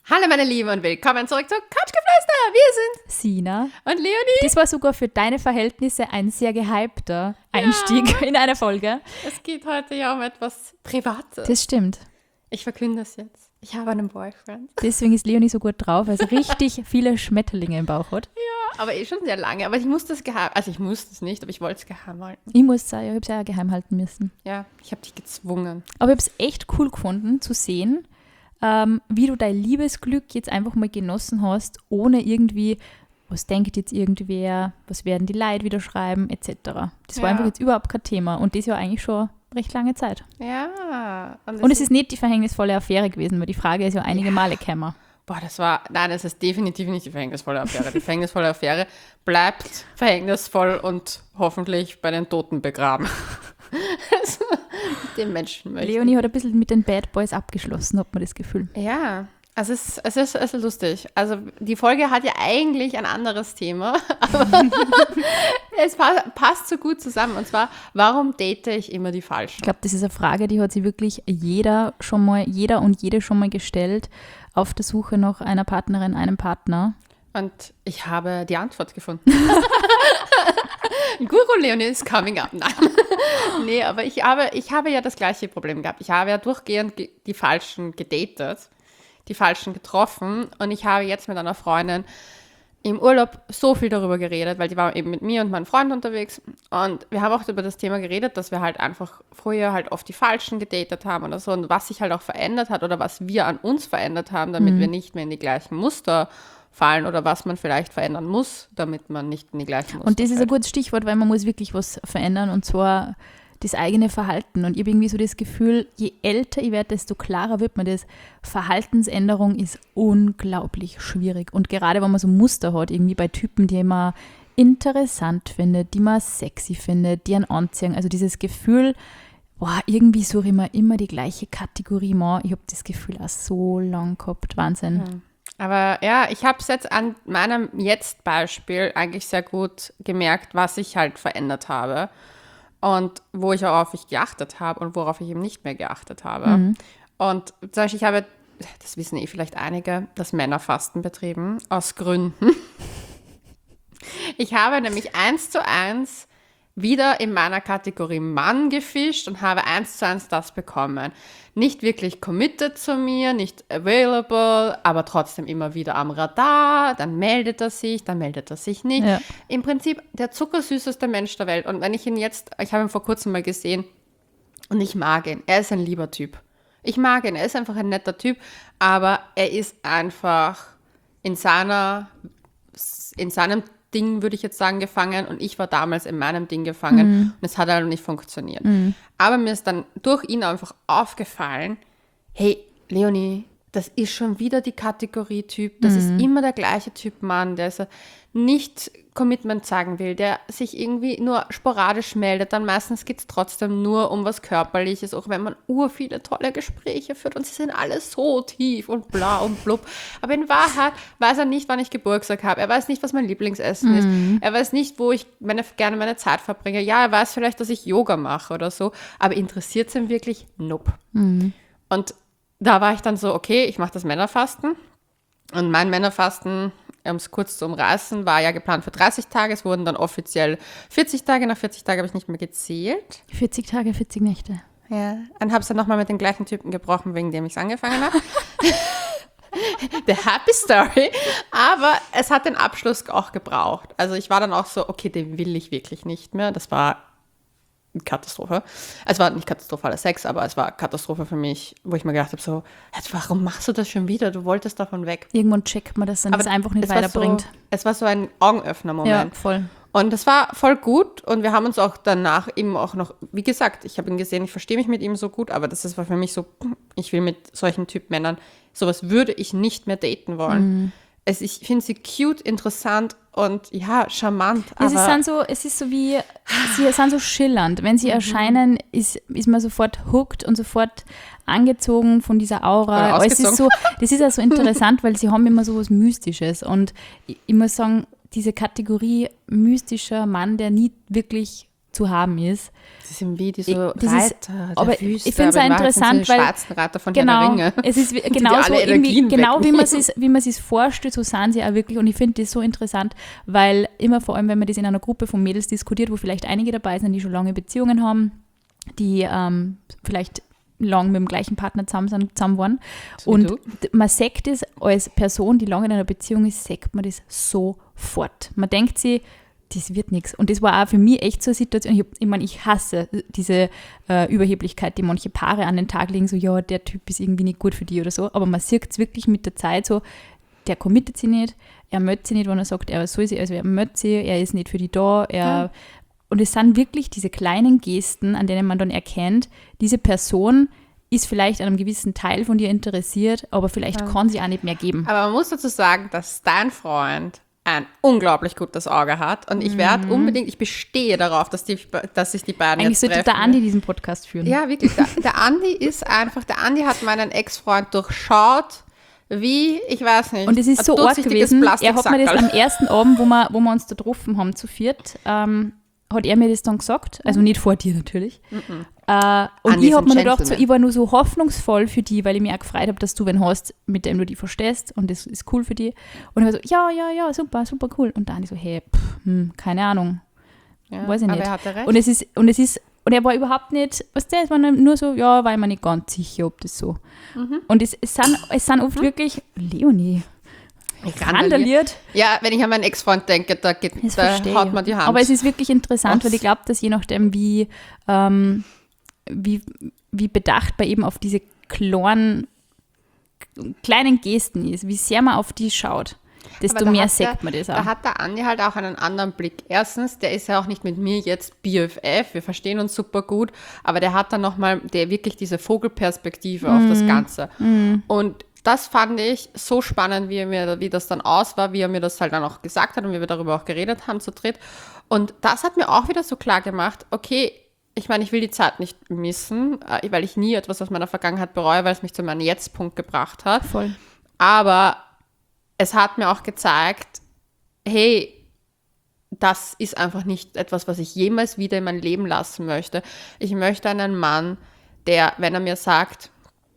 Hallo meine Lieben und willkommen zurück zu Couchgeflüster. Wir sind Sina und Leonie. Das war sogar für deine Verhältnisse ein sehr gehypter Einstieg in eine Folge. Es geht heute ja um etwas Privates. Das stimmt. Ich verkünde es jetzt. Ich habe einen Boyfriend. Deswegen ist Leonie so gut drauf, weil sie richtig viele Schmetterlinge im Bauch hat. Ja, aber schon sehr lange. Aber ich musste es geheim, also ich musste es nicht, aber ich wollte es geheim halten. Ich muss sagen, ich habe es ja geheim halten müssen. Ja, ich habe dich gezwungen. Aber ich habe es echt cool gefunden zu sehen, wie du dein Liebesglück jetzt einfach mal genossen hast, ohne irgendwie, was denkt jetzt irgendwer, was werden die Leute wieder schreiben, etc. Das war einfach jetzt überhaupt kein Thema und das ja eigentlich schon recht lange Zeit. Ja. Und es ist nicht die verhängnisvolle Affäre gewesen, weil die Frage ist ja einige Male gekommen. Boah, das ist definitiv nicht die verhängnisvolle Affäre. Die verhängnisvolle Affäre bleibt verhängnisvoll und hoffentlich bei den Toten begraben. Also, den Menschen möchte. Leonie hat ein bisschen mit den Bad Boys abgeschlossen, hat man das Gefühl. Ja, es ist lustig. Also die Folge hat ja eigentlich ein anderes Thema, aber es passt so gut zusammen. Und zwar, warum date ich immer die Falschen? Ich glaube, das ist eine Frage, die hat sich wirklich jeder und jede schon mal gestellt auf der Suche nach einer Partnerin, einem Partner. Und ich habe die Antwort gefunden. Guru Leonie is coming up. Nein. Nee, aber ich habe ja das gleiche Problem gehabt. Ich habe ja durchgehend die Falschen gedatet, die Falschen getroffen und ich habe jetzt mit einer Freundin im Urlaub so viel darüber geredet, weil die war eben mit mir und meinem Freund unterwegs und wir haben auch über das Thema geredet, dass wir halt einfach früher halt oft die Falschen gedatet haben oder so und was sich halt auch verändert hat oder was wir an uns verändert haben, damit wir nicht mehr in die gleichen Muster fallen oder was man vielleicht verändern muss, damit man nicht in die gleichen Muster Und das ist ein fällt. gutes Stichwort, weil man muss wirklich was verändern und zwar das eigene Verhalten. Und ich habe irgendwie so das Gefühl, je älter ich werde, desto klarer wird mir das. Verhaltensänderung ist unglaublich schwierig. Und gerade wenn man so Muster hat, irgendwie bei Typen, die man interessant findet, die man sexy findet, die einen anziehen. Also dieses Gefühl, irgendwie suche ich mir immer die gleiche Kategorie mal. Ich habe das Gefühl auch so lang gehabt. Wahnsinn. Ja. Aber ja, ich habe es jetzt an meinem Jetzt-Beispiel eigentlich sehr gut gemerkt, was ich halt verändert habe und worauf ich geachtet habe und worauf ich eben nicht mehr geachtet habe. Und zum Beispiel, das wissen vielleicht einige, das Männerfasten betrieben, aus Gründen. Ich habe nämlich 1:1 wieder in meiner Kategorie Mann gefischt und habe 1:1 das bekommen. Nicht wirklich committed zu mir, nicht available, aber trotzdem immer wieder am Radar. Dann meldet er sich nicht. Ja. Im Prinzip der zuckersüßeste Mensch der Welt. Und wenn ich habe ihn vor kurzem mal gesehen und ich mag ihn. Er ist ein lieber Typ. Ich mag ihn, er ist einfach ein netter Typ, aber er ist einfach in seinem Ding, würde ich jetzt sagen, gefangen und ich war damals in meinem Ding gefangen und es hat halt nicht funktioniert. Aber mir ist dann durch ihn einfach aufgefallen, hey, Leonie, das ist schon wieder die Kategorie Typ, das ist immer der gleiche Typ Mann, der nicht Commitment zeigen will, der sich irgendwie nur sporadisch meldet, dann meistens geht es trotzdem nur um was Körperliches, auch wenn man viele tolle Gespräche führt und sie sind alle so tief und bla und blub. Aber in Wahrheit weiß er nicht, wann ich Geburtstag habe, er weiß nicht, was mein Lieblingsessen ist, er weiß nicht, wo ich gerne meine Zeit verbringe. Ja, er weiß vielleicht, dass ich Yoga mache oder so, aber interessiert es ihn wirklich? Nope. Und da war ich dann so, okay, ich mache das Männerfasten und mein Männerfasten, um es kurz zu umreißen, war ja geplant für 30 Tage. Es wurden dann offiziell 40 Tage. Nach 40 Tagen habe ich nicht mehr gezählt. 40 Tage, 40 Nächte. Ja. Und habe es dann nochmal mit den gleichen Typen gebrochen, wegen dem ich es angefangen habe. The happy story. Aber es hat den Abschluss auch gebraucht. Also ich war dann auch so, okay, den will ich wirklich nicht mehr. Das war eine Katastrophe. Es war nicht katastrophaler Sex, aber es war Katastrophe für mich, wo ich mir gedacht habe, so, warum machst du das schon wieder? Du wolltest davon weg. Irgendwann checkt man das, wenn es einfach nicht weiterbringt. Es war so ein Augenöffner-Moment. Ja, voll. Und das war voll gut und wir haben uns auch danach eben auch noch, wie gesagt, ich habe ihn gesehen, ich verstehe mich mit ihm so gut, aber das war für mich so, ich will mit solchen Typ Männern, sowas würde ich nicht mehr daten wollen. Ich finde sie cute, interessant und ja, charmant. Sie sind so schillernd. Wenn sie erscheinen, ist man sofort hooked und sofort angezogen von dieser Aura. Das ist ja so interessant, weil sie haben immer so was Mystisches. Und ich muss sagen, diese Kategorie mystischer Mann, der nie wirklich zu haben ist. Das sind wie diese Reiter der aber Wüste. Ich finde es auch interessant, weil die schwarzen Reiter von Herr der Ringe. Es ist genauso genau wie man es vorstellt, so sind sie auch wirklich. Und ich finde das so interessant, weil immer vor allem, wenn man das in einer Gruppe von Mädels diskutiert, wo vielleicht einige dabei sind, die schon lange Beziehungen haben, die vielleicht lang mit dem gleichen Partner zusammen waren. So und man sagt das als Person, die lange in einer Beziehung ist, sagt man das sofort. Man denkt sich, das wird nichts. Und das war auch für mich echt so eine Situation. Ich hasse diese Überheblichkeit, die manche Paare an den Tag legen, so, ja, der Typ ist irgendwie nicht gut für die oder so. Aber man sieht es wirklich mit der Zeit so, der committet sich nicht, er möchte sich nicht, wenn er sagt, er soll sich, also er möchte sich, er ist nicht für die da, Und es sind wirklich diese kleinen Gesten, an denen man dann erkennt, diese Person ist vielleicht an einem gewissen Teil von dir interessiert, aber vielleicht kann sie auch nicht mehr geben. Aber man muss dazu sagen, dass dein Freund ein unglaublich gutes Auge hat und ich werde unbedingt, ich bestehe darauf, dass sich die beiden eigentlich jetzt treffen. Eigentlich sollte der Andi diesen Podcast führen. Ja, wirklich. Der Andi hat meinen Ex-Freund durchschaut, wie, ich weiß nicht. Und es ist so arg gewesen, er hat mir das am ersten Abend, wo wir uns da getroffen haben zu viert, hat er mir das dann gesagt, also nicht vor dir natürlich. Und ich habe mir gedacht, so, ich war nur so hoffnungsvoll für die, weil ich mich auch gefreut habe, dass du wen hast, mit dem du die verstehst und das ist cool für die. Und ich war so, ja, super cool. Und dann so, hey, keine Ahnung, weiß ich nicht. Aber er hatte recht. Und er war überhaupt nicht, es war nur so, ja, war ich mir nicht ganz sicher, ob das so. Und es sind oft wirklich, Leonie, randaliert. Ja, wenn ich an meinen Ex-Freund denke, da haut man die Hand. Aber es ist wirklich interessant, weil ich glaube, dass je nachdem, wie bedacht man eben auf diese kleinen Gesten ist, wie sehr man auf die schaut, desto mehr sagt man das auch. Da hat der Andi halt auch einen anderen Blick. Erstens, der ist ja auch nicht mit mir jetzt BFF, wir verstehen uns super gut, aber der hat dann nochmal wirklich diese Vogelperspektive auf das Ganze. Und das fand ich so spannend, wie das dann aus war, wie er mir das halt dann auch gesagt hat und wie wir darüber auch geredet haben zu dritt. Und das hat mir auch wieder so klar gemacht, okay, ich meine, ich will die Zeit nicht missen, weil ich nie etwas aus meiner Vergangenheit bereue, weil es mich zu meinem Jetzt-Punkt gebracht hat. Voll. Aber es hat mir auch gezeigt, hey, das ist einfach nicht etwas, was ich jemals wieder in mein Leben lassen möchte. Ich möchte einen Mann, der, wenn er mir sagt,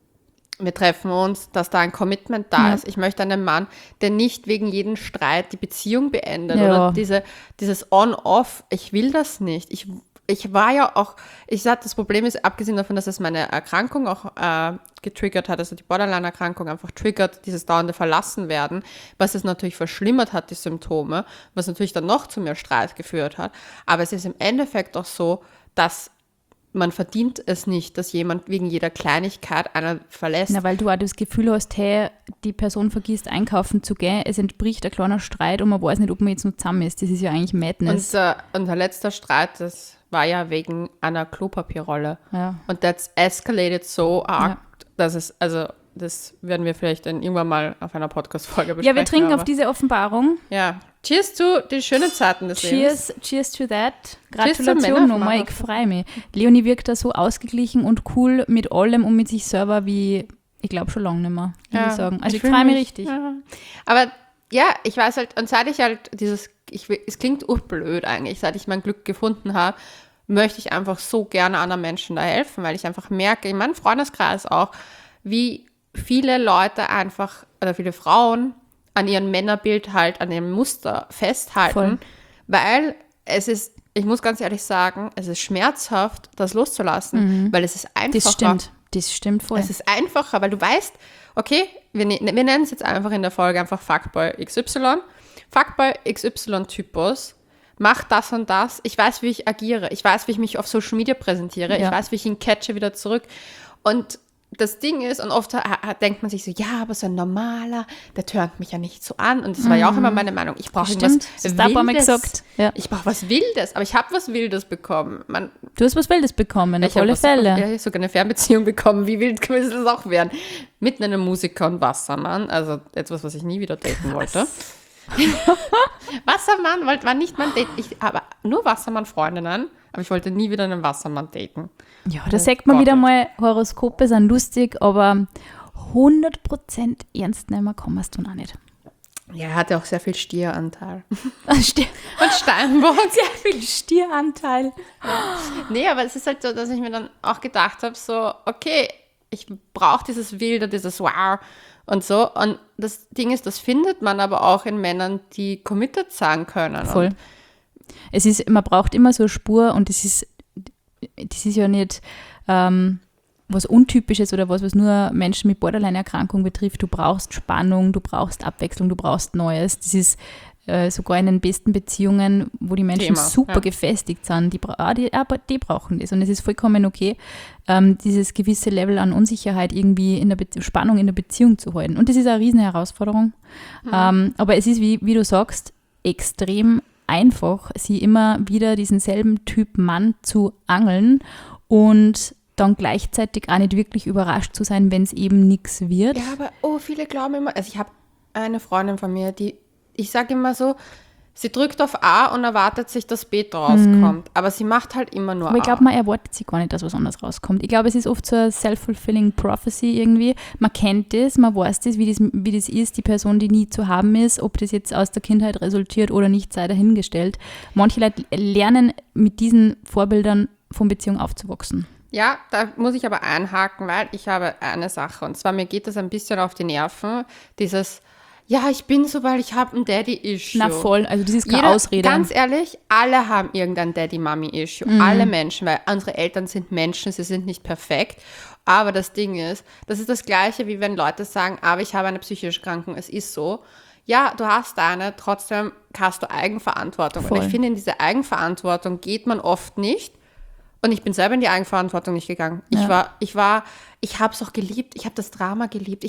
wir treffen uns, dass da ein Commitment da ist. Ich möchte einen Mann, der nicht wegen jedem Streit die Beziehung beendet oder dieses On-Off. Ich will das nicht. Ich war ja auch, ich sag, das Problem ist, abgesehen davon, dass es meine Erkrankung auch getriggert hat, also die Borderline-Erkrankung einfach triggert, dieses dauernde Verlassenwerden, was es natürlich verschlimmert hat, die Symptome, was natürlich dann noch zu mehr Streit geführt hat. Aber es ist im Endeffekt auch so, dass man verdient es nicht, dass jemand wegen jeder Kleinigkeit einen verlässt. Na, weil du auch das Gefühl hast, hey, die Person vergisst einkaufen zu gehen, es entbricht ein kleiner Streit und man weiß nicht, ob man jetzt noch zusammen ist. Das ist ja eigentlich Madness. Und unser letzter Streit, das war ja wegen einer Klopapierrolle. Ja. Und that's escalated so arg, dass es, also das werden wir vielleicht dann irgendwann mal auf einer Podcast-Folge besprechen. Ja, wir trinken auf diese Offenbarung. Ja. Cheers zu den schönen Zeiten des Lebens. Cheers to that. Gratulation nochmal, ich freue mich. Leonie wirkt da so ausgeglichen und cool mit allem und mit sich selber wie, ich glaube, schon lange nicht mehr, würde ich sagen. Also ich freue mich richtig. Ja. Aber ja, ich weiß halt, und seit ich halt es klingt urblöd eigentlich, seit ich mein Glück gefunden habe, möchte ich einfach so gerne anderen Menschen da helfen, weil ich einfach merke, in meinem Freundeskreis auch, wie viele Leute einfach, oder viele Frauen an ihrem Männerbild halt, an ihrem Muster festhalten, voll. Weil es ist, ich muss ganz ehrlich sagen, es ist schmerzhaft, das loszulassen, weil es ist einfacher. Das stimmt voll. Es ist einfacher, weil du weißt, okay, wir nennen es jetzt einfach in der Folge einfach Fuckboy XY. Fuckboy XY-Typus macht das und das. Ich weiß, wie ich agiere. Ich weiß, wie ich mich auf Social Media präsentiere. Ja. Ich weiß, wie ich ihn catche wieder zurück. Und das Ding ist, und oft denkt man sich so, ja, aber so ein normaler, der tönt mich ja nicht so an. Und das war ja auch immer meine Meinung. Ich brauche irgendwas Wildes. Ja. Ich brauche was Wildes, aber ich habe was Wildes bekommen. Du hast was Wildes bekommen, auf alle Fälle. Ich habe sogar eine Fernbeziehung bekommen. Wie wild kann es auch werden? Mit einem Musiker und Wassermann. Also etwas, was ich nie wieder daten wollte. Wassermann war nicht mein Date. Ich habe nur Wassermann-Freundinnen, aber ich wollte nie wieder einen Wassermann daten. Ja, da sagt man wieder mal, Horoskope sind lustig, aber 100% ernst nehmen kann man es dann auch nicht. Ja, er hatte auch sehr viel Stieranteil. Und Steinbock. sehr viel Stieranteil. Nee, aber es ist halt so, dass ich mir dann auch gedacht habe, so, okay, ich brauche dieses Wilde, dieses Wow und so. Und das Ding ist, das findet man aber auch in Männern, die committed sein können. Voll. Und Man braucht immer so eine Spur und das ist ja nicht was Untypisches oder was nur Menschen mit Borderline-Erkrankung betrifft. Du brauchst Spannung, du brauchst Abwechslung, du brauchst Neues. Das ist sogar in den besten Beziehungen, wo die Menschen super gefestigt sind, die brauchen das. Und es ist vollkommen okay, dieses gewisse Level an Unsicherheit irgendwie in der Spannung in der Beziehung zu halten. Und das ist eine riesen Herausforderung. Aber es ist, wie du sagst, extrem einfach, sie immer wieder diesen selben Typ Mann zu angeln und dann gleichzeitig auch nicht wirklich überrascht zu sein, wenn es eben nichts wird. Ja, aber viele glauben immer, also ich habe eine Freundin von mir, ich sage immer so, sie drückt auf A und erwartet sich, dass B rauskommt. Aber sie macht halt immer nur A. Aber ich glaube, man erwartet sich gar nicht, dass was anderes rauskommt. Ich glaube, es ist oft so eine self-fulfilling prophecy irgendwie. Man kennt das, man weiß das, wie das ist, die Person, die nie zu haben ist, ob das jetzt aus der Kindheit resultiert oder nicht, sei dahingestellt. Manche Leute lernen mit diesen Vorbildern von Beziehung aufzuwachsen. Ja, da muss ich aber einhaken, weil ich habe eine Sache. Und zwar, mir geht das ein bisschen auf die Nerven, dieses, ja, ich bin so, weil ich habe ein Daddy-Issue. Na voll, also das ist keine Ausrede. Ganz ehrlich, alle haben irgendein Daddy-Mami-Issue. Alle Menschen, weil unsere Eltern sind Menschen, sie sind nicht perfekt. Aber das Ding ist, das ist das Gleiche, wie wenn Leute sagen, aber ich habe eine psychische Erkrankung, es ist so. Ja, du hast eine, trotzdem hast du Eigenverantwortung. Voll. Und ich finde, in diese Eigenverantwortung geht man oft nicht. Und ich bin selber in die Eigenverantwortung nicht gegangen. Ja. Ich habe es auch geliebt. Ich habe das Drama geliebt.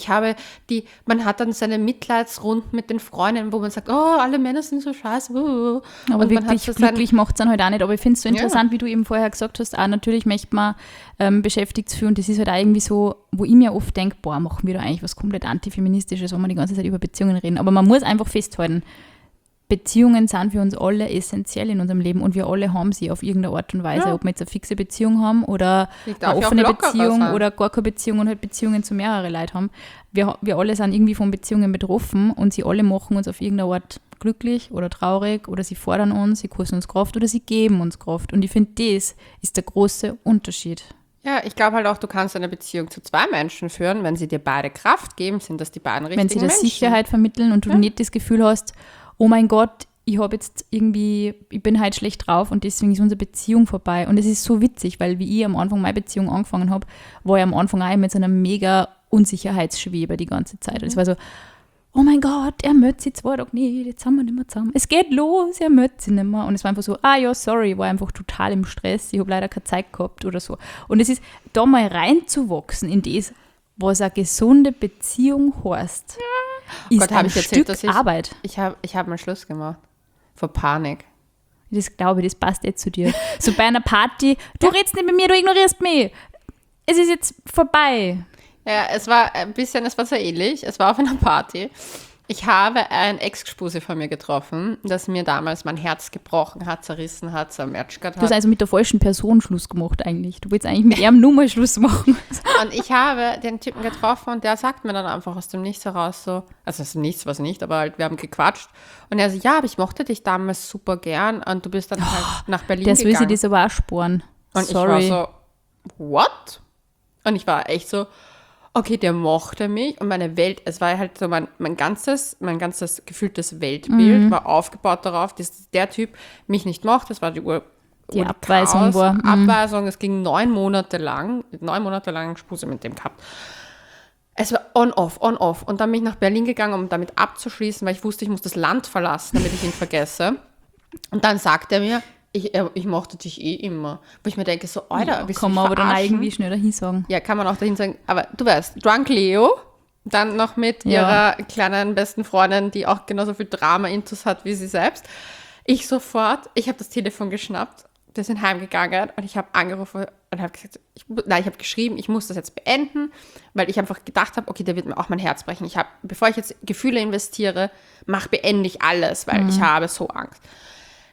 Man hat dann seine Mitleidsrunden mit den Freunden, wo man sagt, oh, alle Männer sind so scheiße. Aber und wirklich glücklich macht es dann halt auch nicht. Aber ich finde es so interessant, wie du eben vorher gesagt hast, auch natürlich möchte man beschäftigt zu fühlen. Das ist halt auch irgendwie so, wo ich mir oft denke, boah, machen wir da eigentlich was komplett Antifeministisches, wo wir die ganze Zeit über Beziehungen reden. Aber man muss einfach festhalten, Beziehungen sind für uns alle essentiell in unserem Leben und wir alle haben sie auf irgendeine Art und Weise, ob wir jetzt eine fixe Beziehung haben oder eine offene Beziehung oder gar keine Beziehung und halt Beziehungen zu mehreren Leuten haben. Wir alle sind irgendwie von Beziehungen betroffen und sie alle machen uns auf irgendeine Art glücklich oder traurig oder sie fordern uns, sie kosten uns Kraft oder sie geben uns Kraft. Und ich finde, das ist der große Unterschied. Ja, ich glaube halt auch, du kannst eine Beziehung zu zwei Menschen führen, wenn sie dir beide Kraft geben, sind das die beiden richtigen Menschen. Wenn sie dir Sicherheit vermitteln und du nicht das Gefühl hast, oh mein Gott, ich bin halt schlecht drauf und deswegen ist unsere Beziehung vorbei. Und es ist so witzig, weil wie ich am Anfang meine Beziehung angefangen habe, war ich am Anfang auch mit so einer mega Unsicherheitsschwebe die ganze Zeit. Und es war so, oh mein Gott, er möchte sich 2 Tage nicht, jetzt sind wir nicht mehr zusammen. Es geht los, er möchte sich nicht mehr. Und es war einfach so, ja, sorry, ich war einfach total im Stress, ich habe leider keine Zeit gehabt oder so. Und es ist, da mal reinzuwachsen in das, was eine gesunde Beziehung heißt, ist ein Stück Arbeit. Ich hab mal Schluss gemacht. Vor Panik. Das glaube ich, das passt jetzt zu dir. So bei einer Party, du redest nicht mit mir, du ignorierst mich. Es ist jetzt vorbei. Ja, es war so ähnlich. Es war auf einer Party. Ich habe ein Ex-Gespuse von mir getroffen, das mir damals mein Herz gebrochen hat, zerrissen hat, zermatschert hat. Du hast also mit der falschen Person Schluss gemacht eigentlich. Du willst eigentlich mit ihm nur mal Schluss machen. Und ich habe den Typen getroffen und der sagt mir dann einfach aus dem Nichts heraus so, also aus dem Nichts was nicht, aber halt wir haben gequatscht. Und er so, ja, aber ich mochte dich damals super gern und du bist dann halt nach Berlin gegangen. Das will sie das aber auch sparen. Und sorry. Ich war so, what? Und ich war echt so, okay, der mochte mich und meine Welt, es war halt so mein ganzes gefühltes Weltbild war aufgebaut darauf, dass der Typ mich nicht mochte, das war die Abweisung Chaos, war. Abweisung, es ging 9 Monate lang Spuse mit dem gehabt. Es war on-off. Und dann bin ich nach Berlin gegangen, um damit abzuschließen, weil ich wusste, ich muss das Land verlassen, damit ich ihn vergesse. Und dann sagt er mir, ich mochte dich eh immer. Wo ich mir denke, so, Alter, willst du mich kann man aber dann verarschen? irgendwie schnell dahin sagen. Ja, kann man auch dahin sagen. Aber du weißt, Drunk Leo, dann noch mit ihrer kleinen besten Freundin, die auch genauso viel Drama-Intus hat wie sie selbst. Ich habe das Telefon geschnappt, wir sind heimgegangen und ich habe angerufen und habe gesagt, ich habe geschrieben, ich muss das jetzt beenden, weil ich einfach gedacht habe, okay, der wird mir auch mein Herz brechen. Bevor ich jetzt Gefühle investiere, beende ich alles, weil ich habe so Angst.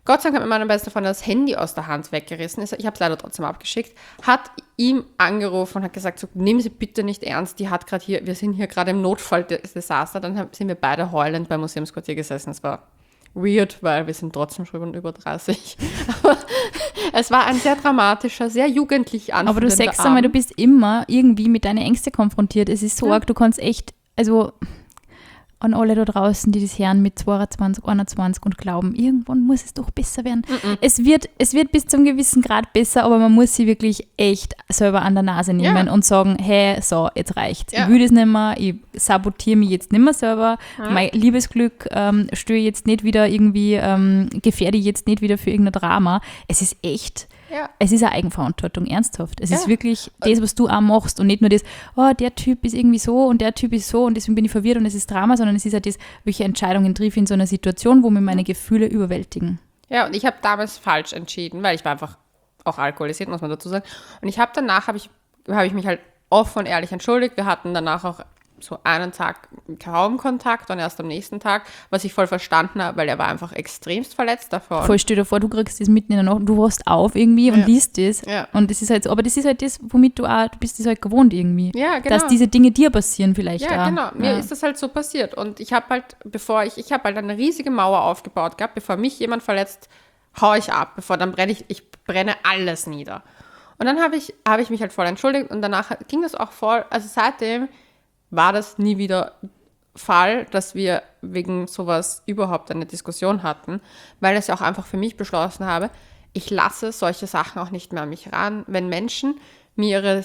Gott sei Dank hat mir meine beste Freundin das Handy aus der Hand weggerissen. Ich habe es leider trotzdem abgeschickt. Hat ihm angerufen und hat gesagt, so, nehmen Sie bitte nicht ernst, die hat gerade hier, wir sind hier gerade im Notfalldesaster. Dann sind wir beide heulend beim Museumsquartier gesessen. Es war weird, weil wir sind trotzdem schon über 30. Aber es war ein sehr dramatischer, sehr jugendlich anfühlender Aber du sagst einmal, du bist immer irgendwie mit deinen Ängsten konfrontiert. Es ist so arg, du kannst echt, also an alle da draußen, die das hören mit 22, 21 und glauben, irgendwann muss es doch besser werden. Es wird bis zum gewissen Grad besser, aber man muss sie wirklich echt selber an der Nase nehmen und sagen, hey, so, jetzt reicht's. Ich will das nicht mehr, ich sabotiere mich jetzt nicht mehr selber. Mein Liebesglück störe jetzt nicht wieder irgendwie, gefährde ich jetzt nicht wieder für irgendein Drama. Es ist echt... Ja. Es ist eine Eigenverantwortung, ernsthaft. Es ist wirklich das, was du auch machst und nicht nur das, oh, der Typ ist irgendwie so und der Typ ist so und deswegen bin ich verwirrt und es ist Drama, sondern es ist ja das, welche Entscheidungen treffe ich in so einer Situation, wo mir meine Gefühle überwältigen. Ja, und ich habe damals falsch entschieden, weil ich war einfach auch alkoholisiert, muss man dazu sagen. Und ich habe danach, habe ich mich halt offen und ehrlich entschuldigt. Wir hatten danach auch so einen Tag kaum Kontakt und erst am nächsten Tag, was ich voll verstanden habe, weil er war einfach extremst verletzt davon. Voll, stell dir vor, du kriegst das mitten in der Nacht, du wachst auf irgendwie und liest das. Ja. Und das ist halt so, aber das ist halt das, womit du bist das halt gewohnt irgendwie. Ja, genau. Dass diese Dinge dir passieren vielleicht auch. Ja, genau. Mir ist das halt so passiert. Und ich habe halt, ich habe halt eine riesige Mauer aufgebaut gehabt, bevor mich jemand verletzt, hau ich ab, dann ich brenne alles nieder. Und dann habe ich mich halt voll entschuldigt und danach ging das auch voll, also seitdem war das nie wieder Fall, dass wir wegen sowas überhaupt eine Diskussion hatten, weil ich ja auch einfach für mich beschlossen habe, ich lasse solche Sachen auch nicht mehr an mich ran. Wenn Menschen mir ihre,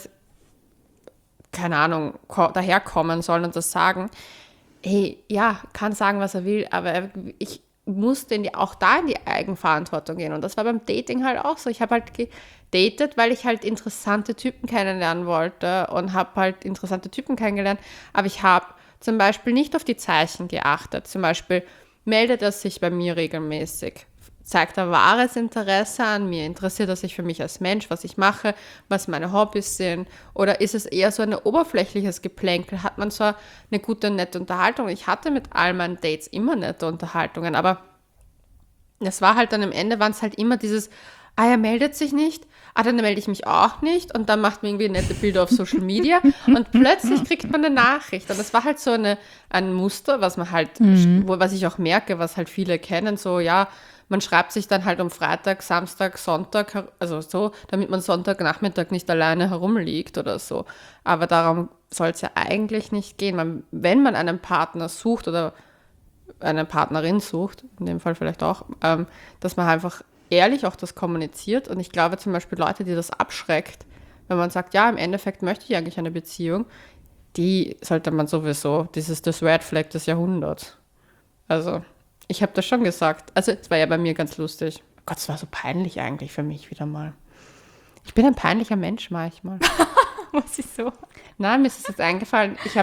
keine Ahnung, daherkommen sollen und das sagen, hey, ja, kann sagen, was er will, aber ich muss auch da in die Eigenverantwortung gehen. Und das war beim Dating halt auch so. Ich habe halt gedatet, weil ich halt interessante Typen kennenlernen wollte und habe halt interessante Typen kennengelernt. Aber ich habe zum Beispiel nicht auf die Zeichen geachtet. Zum Beispiel meldet er sich bei mir regelmäßig, zeigt er wahres Interesse an mir, interessiert er sich für mich als Mensch, was ich mache, was meine Hobbys sind, oder ist es eher so ein oberflächliches Geplänkel, hat man zwar eine gute, nette Unterhaltung, ich hatte mit all meinen Dates immer nette Unterhaltungen, aber es war halt dann am Ende, waren es halt immer dieses, er meldet sich nicht, dann melde ich mich auch nicht und dann macht man irgendwie nette Bilder auf Social Media und plötzlich kriegt man eine Nachricht und das war halt so ein Muster, was man halt, was ich auch merke, was halt viele kennen, so ja, man schreibt sich dann halt um Freitag, Samstag, Sonntag, also so, damit man Sonntagnachmittag nicht alleine herumliegt oder so. Aber darum soll es ja eigentlich nicht gehen. Wenn man einen Partner sucht oder eine Partnerin sucht, in dem Fall vielleicht auch, dass man einfach ehrlich auch das kommuniziert. Und ich glaube zum Beispiel Leute, die das abschreckt, wenn man sagt, ja, im Endeffekt möchte ich eigentlich eine Beziehung, die sollte man sowieso, das ist das Red Flag des Jahrhunderts. Also ich habe das schon gesagt. Also es war ja bei mir ganz lustig. Gott, es war so peinlich eigentlich für mich wieder mal. Ich bin ein peinlicher Mensch manchmal. Was ist so? Nein, mir ist es jetzt eingefallen. Ich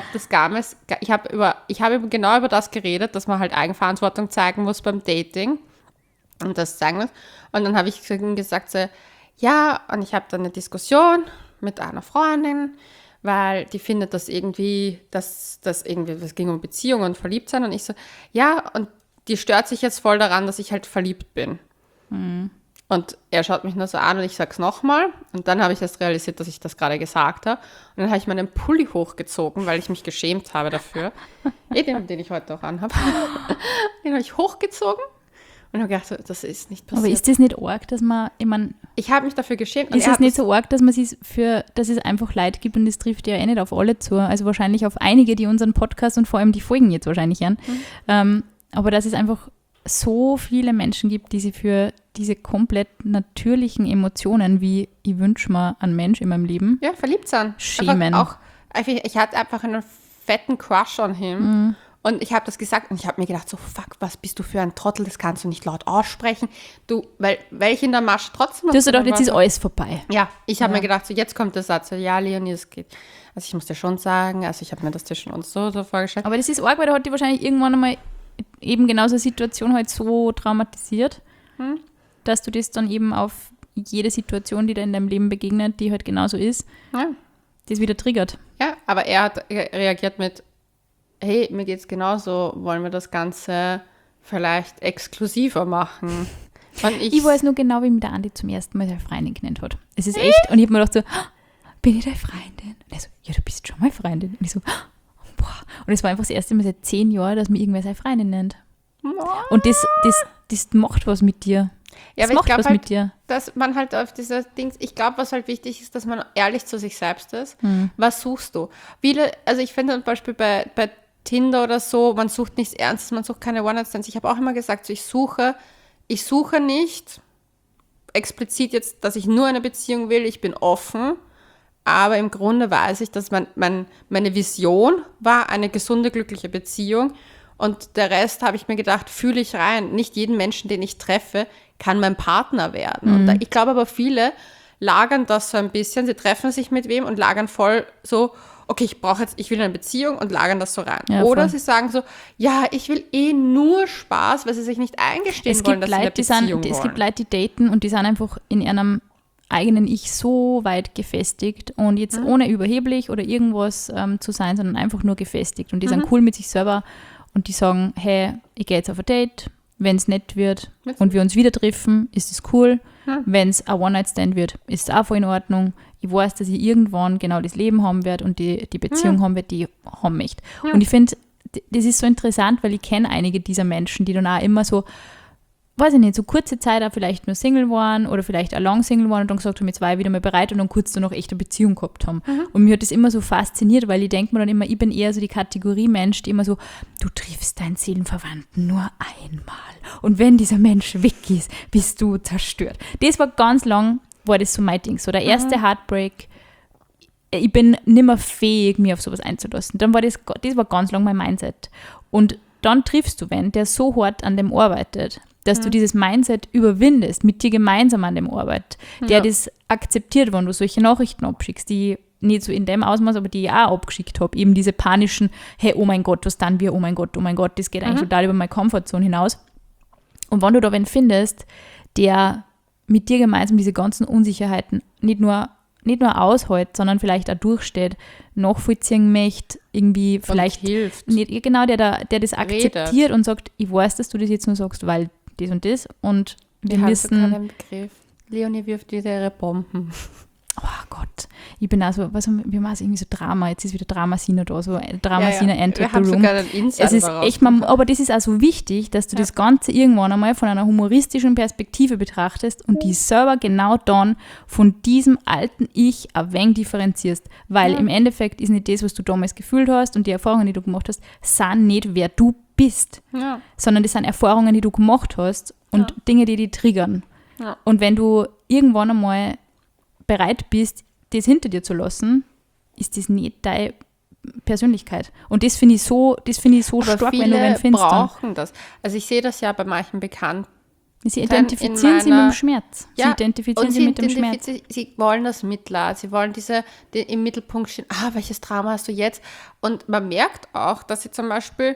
habe genau über das geredet, dass man halt Eigenverantwortung zeigen muss beim Dating. Und das zeigen muss. Und dann habe ich gesagt, so, ja, und ich habe dann eine Diskussion mit einer Freundin, weil die findet das irgendwie, das ging um Beziehungen und Verliebtsein. Und ich so, ja, und die stört sich jetzt voll daran, dass ich halt verliebt bin. Mhm. Und er schaut mich nur so an und ich sag's nochmal. Und dann habe ich erst realisiert, dass ich das gerade gesagt habe. Und dann habe ich meinen Pulli hochgezogen, weil ich mich geschämt habe dafür. Den ich heute auch anhabe. Den habe ich hochgezogen. Und habe gedacht, das ist nicht passiert. Aber ist das nicht arg, dass man, ich habe mich dafür geschämt. Ist es nicht so arg, dass dass es einfach Leid gibt und das trifft ja nicht auf alle zu. Also wahrscheinlich auf einige, die unseren Podcast und vor allem die Folgen jetzt wahrscheinlich hören. Aber dass es einfach so viele Menschen gibt, die sich für diese komplett natürlichen Emotionen, wie ich wünsche mir einen Mensch in meinem Leben, verliebt sein. Schämen. Ich hatte einfach einen fetten Crush on him. Und ich habe das gesagt und ich habe mir gedacht, so fuck, was bist du für ein Trottel, das kannst du nicht laut aussprechen. Weil ich in der Masche trotzdem noch... Du hast gedacht, jetzt ist alles vorbei. Ja, ich habe mir gedacht, so jetzt kommt der Satz, so, ja Leonie, es geht. Also ich muss dir schon sagen, also ich habe mir das dir schon so vorgestellt. Aber das ist arg, weil da hat die wahrscheinlich irgendwann einmal eben genau so eine Situation halt so traumatisiert, dass du das dann eben auf jede Situation, die dir in deinem Leben begegnet, die halt genauso ist, das wieder triggert. Ja, aber er hat reagiert mit, hey, mir geht's genauso, wollen wir das Ganze vielleicht exklusiver machen? Ich weiß nur genau, wie mich der Andi zum ersten Mal seine Freundin genannt hat. Es ist echt, und ich habe mir gedacht so, bin ich deine Freundin? Und er so, ja, du bist schon meine Freundin. Und ich so, boah. Und es war einfach das erste Mal seit 10 Jahren, dass mir irgendwer seine Freundin nennt. Und das macht was mit dir. Ja, das aber macht ich glaube was halt, mit dir. dass man halt auf diese Dings, ich glaube, was halt wichtig ist, dass man ehrlich zu sich selbst ist. Was suchst du? Also ich finde zum Beispiel bei Tinder oder so, man sucht nichts Ernstes, man sucht keine One-Night-Stands. Ich habe auch immer gesagt, so, ich suche nicht explizit jetzt, dass ich nur eine Beziehung will, ich bin offen, aber im Grunde weiß ich, dass meine Vision war eine gesunde, glückliche Beziehung und der Rest habe ich mir gedacht, fühle ich rein. Nicht jeden Menschen, den ich treffe, kann mein Partner werden. Und ich glaube aber, viele lagern das so ein bisschen, sie treffen sich mit wem und lagern voll so, okay, ich will eine Beziehung und lagern das so rein. Ja, oder voll. sie sagen so, ja, ich will nur Spaß, weil sie sich nicht eingestehen wollen, dass sie eine Beziehung wollen. Es gibt Leute, die daten und die sind einfach in ihrem eigenen Ich so weit gefestigt und jetzt ohne überheblich oder irgendwas zu sein, sondern einfach nur gefestigt. Und die sind cool mit sich selber und die sagen, hey, ich gehe jetzt auf ein Date, wenn es nett wird und wir uns wieder treffen, ist es cool. Wenn es ein One-Night-Stand wird, ist es auch voll in Ordnung. Ich weiß, dass ich irgendwann genau das Leben haben werde und die Beziehung haben werde, die ich haben möchte. Und ich finde, das ist so interessant, weil ich kenne einige dieser Menschen, die dann auch immer so, weiß ich nicht, so kurze Zeit auch vielleicht nur Single waren oder vielleicht auch lang Single waren und dann gesagt haben, jetzt war ich wieder mal bereit und dann kurz danach echt eine Beziehung gehabt haben. Und mir hat das immer so fasziniert, weil ich denke mir dann immer, ich bin eher so die Kategorie Mensch, die immer so, du triffst deinen Seelenverwandten nur einmal und wenn dieser Mensch weg ist, bist du zerstört. Das war ganz lang, war das so mein Ding. So der erste Heartbreak, ich bin nicht mehr fähig, mir auf sowas einzulassen. Dann war das war ganz lang mein Mindset. Und dann triffst du wen, der so hart an dem arbeitet, dass du dieses Mindset überwindest, mit dir gemeinsam an dem Arbeit, der das akzeptiert, wenn du solche Nachrichten abschickst, die nicht so in dem Ausmaß, aber die ich auch abgeschickt habe, eben diese panischen, hey, oh mein Gott, was dann wir, oh mein Gott, das geht eigentlich total über meine Komfortzone hinaus. Und wenn du da wen findest, der mit dir gemeinsam diese ganzen Unsicherheiten nicht nur aushält, sondern vielleicht auch durchsteht, nachvollziehen möchte, irgendwie und vielleicht hilft. Nicht, genau, der das akzeptiert Redet. und sagt, ich weiß, dass du das jetzt nur sagst, weil das und das und wir Die haben so müssen, keinen Begriff. Leonie wirft wieder ihre Bomben. oh Gott, ich bin auch so, wir haben auch so irgendwie so Drama, jetzt ist wieder Dramasina da, so Dramasina Wir entered the haben room. sogar einen Insider Es ist echt, aber das ist auch so wichtig, dass du das Ganze irgendwann einmal von einer humoristischen Perspektive betrachtest und die selber genau dann von diesem alten Ich ein wenig differenzierst, weil im Endeffekt ist nicht das, was du damals gefühlt hast und die Erfahrungen, die du gemacht hast, sind nicht, wer du bist, sondern das sind Erfahrungen, die du gemacht hast und Dinge, die triggern. Ja. Und wenn du irgendwann einmal bereit bist, das hinter dir zu lassen, ist das nicht deine Persönlichkeit. Und das finde ich so Aber stark, viele wenn du wen findest. brauchen das. Also ich sehe das ja bei manchen Bekannten. Sie identifizieren sich mit dem Schmerz. Sie identifizieren sich mit dem Schmerz. Sie wollen das Mitleid, sie wollen im Mittelpunkt stehen, welches Drama hast du jetzt? Und man merkt auch, dass sie zum Beispiel,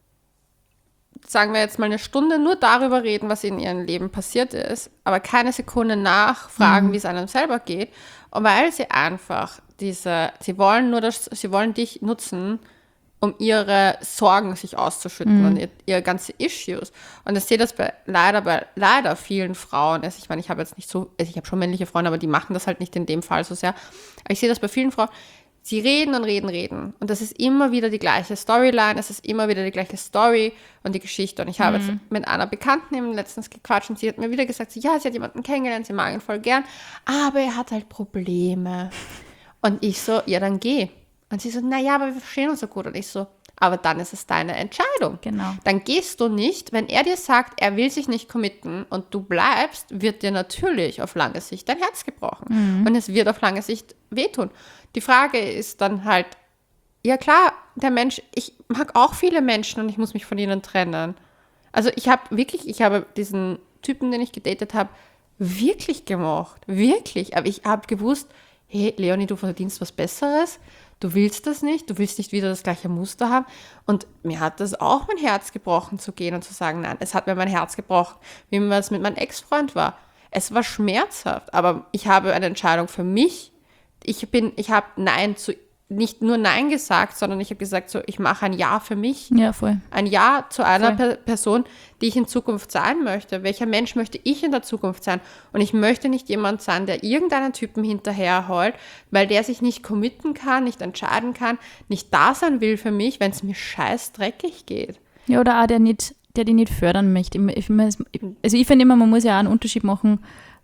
sagen wir jetzt mal eine Stunde, nur darüber reden, was in ihrem Leben passiert ist, aber keine Sekunde nachfragen, wie es einem selber geht. Und weil sie einfach sie wollen dich nutzen, um ihre Sorgen sich auszuschütten und ihre ganze Issues. Und ich sehe das bei leider vielen Frauen. Also ich meine, ich habe schon männliche Freunde, aber die machen das halt nicht in dem Fall so sehr. Aber ich sehe das bei vielen Frauen. Sie reden und reden, reden. Und das ist immer wieder die gleiche Storyline, es ist immer wieder die gleiche Story und die Geschichte. Und ich habe jetzt mit einer Bekannten eben letztens gequatscht und sie hat mir wieder gesagt, sie hat jemanden kennengelernt, sie mag ihn voll gern, aber er hat halt Probleme. Und ich so, ja, dann geh. Und sie so, naja, aber wir verstehen uns so gut. Und ich so, aber dann ist es deine Entscheidung. Genau. Dann gehst du nicht, wenn er dir sagt, er will sich nicht committen und du bleibst, wird dir natürlich auf lange Sicht dein Herz gebrochen. Und es wird auf lange Sicht wehtun. Die Frage ist dann halt, ja klar, der Mensch, ich mag auch viele Menschen und ich muss mich von ihnen trennen. Also ich habe diesen Typen, den ich gedatet habe, wirklich gemocht. Wirklich. Aber ich habe gewusst, hey Leonie, du verdienst was Besseres. Du willst das nicht, du willst nicht wieder das gleiche Muster haben. Und mir hat das auch mein Herz gebrochen zu gehen und zu sagen, nein, es hat mir mein Herz gebrochen, wie mir das mit meinem Ex-Freund war. Es war schmerzhaft, aber ich habe eine Entscheidung für mich. Ich habe Nein zu nicht nur Nein gesagt, sondern ich habe gesagt, so, ich mache ein Ja für mich. Ja, voll. Ein Ja zu einer Person, die ich in Zukunft sein möchte. Welcher Mensch möchte ich in der Zukunft sein? Und ich möchte nicht jemand sein, der irgendeinen Typen hinterherheult, weil der sich nicht committen kann, nicht entscheiden kann, nicht da sein will für mich, wenn es mir scheiß dreckig geht. Ja, oder auch der die nicht fördern möchte. Also ich finde immer, man muss ja auch einen Unterschied machen,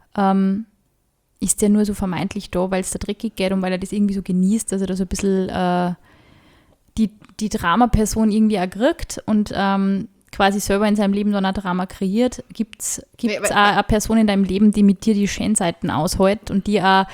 ist der nur so vermeintlich da, weil es da dreckig geht und weil er das irgendwie so genießt, dass er da so ein bisschen die Dramaperson irgendwie auch kriegt und quasi selber in seinem Leben dann ein Drama kreiert. Gibt's auch eine Person in deinem Leben, die mit dir die Schönseiten aushält und die auch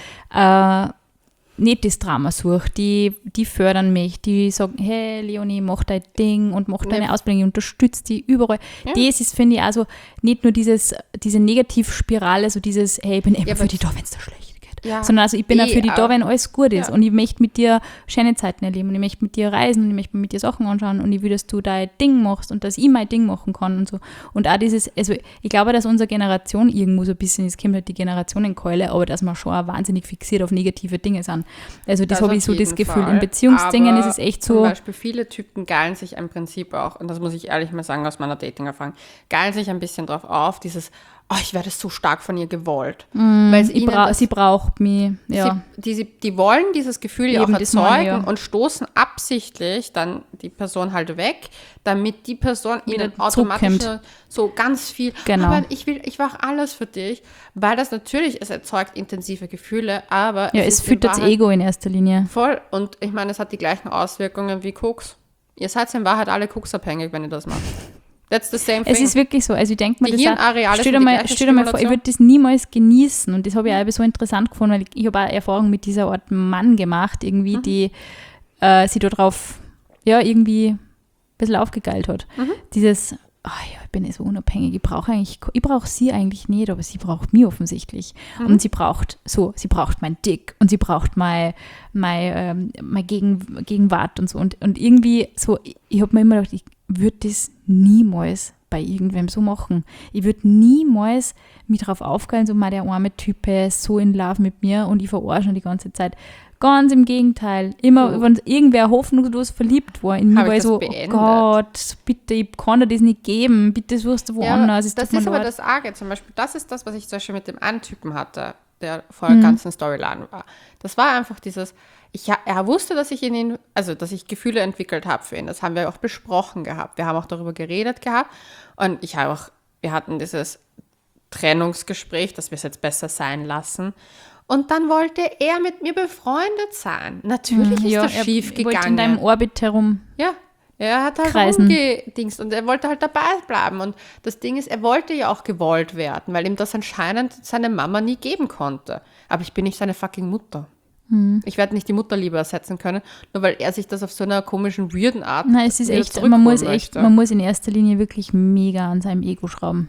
nicht das Drama sucht, die fördern mich, die sagen, hey Leonie, mach dein Ding und mach deine Ausbildung, ich unterstütze die überall. Ja. Das ist, finde ich, also nicht nur diese Negativspirale, so dieses, hey, ich bin immer für die da, wenn es dir schlecht geht. Ja. Sondern also ich bin auch für die da, wenn alles gut ist. Ja. Und ich möchte mit dir schöne Zeiten erleben und ich möchte mit dir reisen und ich möchte mit dir Sachen anschauen und ich will, dass du dein Ding machst und dass ich mein Ding machen kann und so. Und auch dieses, also ich glaube, dass unsere Generation irgendwo so ein bisschen, es kommt halt die Generationenkeule, aber dass wir schon auch wahnsinnig fixiert auf negative Dinge sind. Also das habe ich so das Gefühl. In Beziehungsdingen ist es echt so. Zum Beispiel viele Typen geilen sich im Prinzip auch, und das muss ich ehrlich mal sagen aus meiner Dating-Erfahrung, geilen sich ein bisschen drauf auf, dieses ich werde so stark von ihr gewollt. Weil sie braucht mich. Ja. Die wollen dieses Gefühl ja auch erzeugen und stoßen absichtlich dann die Person halt weg, damit die Person ihnen automatisch so ganz viel, aber ich mache alles für dich, weil das natürlich, es erzeugt intensive Gefühle, aber es füttert das Ego in erster Linie. Voll. Und ich meine, es hat die gleichen Auswirkungen wie Koks. Ihr seid in Wahrheit alle koksabhängig, wenn ihr das macht. That's the same thing. Es ist wirklich so. Also ich denke mir, stell dir mal vor, ich würde das niemals genießen. Und das habe ich auch so interessant gefunden, weil ich habe auch Erfahrung mit dieser Art Mann gemacht, irgendwie, die sich da drauf irgendwie ein bisschen aufgegeilt hat. Dieses, ich bin so unabhängig, ich brauche sie eigentlich nicht, aber sie braucht mich offensichtlich. Und sie braucht mein Dick und sie braucht meine Gegenwart und so. Und irgendwie so, ich habe mir immer gedacht, ich würde das niemals bei irgendwem so machen. Ich würde niemals mich darauf aufgeilen, so mal der arme Typ ist so in Love mit mir und ich verarsche ihn die ganze Zeit. Ganz im Gegenteil. Immer, wenn irgendwer hoffnungslos verliebt war in mich, war ich so, oh Gott, bitte, ich kann dir das nicht geben, bitte suchst du woanders. Das ist aber das Arge. Zum Beispiel, das ist das, was ich zum Beispiel mit dem einen Typen hatte, der vor der ganzen Storyline war. Das war einfach dieses, er wusste, dass dass ich Gefühle entwickelt habe für ihn. Das haben wir auch besprochen gehabt. Wir haben auch darüber geredet gehabt. Und wir hatten dieses Trennungsgespräch, dass wir es jetzt besser sein lassen. Und dann wollte er mit mir befreundet sein. Natürlich ist das schief gegangen. Er wollte in deinem Orbit herum. Ja, er hat halt rumgedingst und er wollte halt dabei bleiben. Und das Ding ist, er wollte ja auch gewollt werden, weil ihm das anscheinend seine Mama nie geben konnte. Aber ich bin nicht seine fucking Mutter. Ich werde nicht die Mutterliebe ersetzen können, nur weil er sich das auf so einer komischen, weirden Art Nein, es ist echt, man muss in erster Linie wirklich mega an seinem Ego schrauben.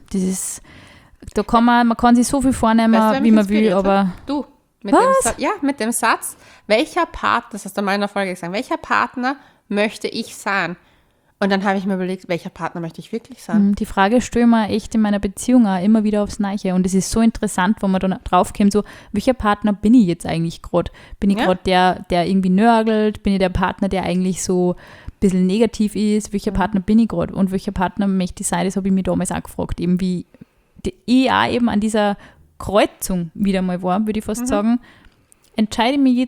Man kann sich so viel vornehmen, wie man will, aber... Du, mit dem Satz, welcher Partner, das hast du mal in der Folge gesagt, welcher Partner möchte ich sein? Und dann habe ich mir überlegt, welcher Partner möchte ich wirklich sein? Die Frage stelle ich mir echt in meiner Beziehung auch immer wieder aufs Neue. Und es ist so interessant, wenn man dann draufkommt, so, welcher Partner bin ich jetzt eigentlich gerade? Bin ich gerade der irgendwie nörgelt? Bin ich der Partner, der eigentlich so ein bisschen negativ ist? Welcher Partner bin ich gerade? Und welcher Partner möchte ich sein? Das habe ich mich damals auch gefragt. Eben wie ich auch eben an dieser Kreuzung wieder mal war, würde ich fast sagen, entscheide mich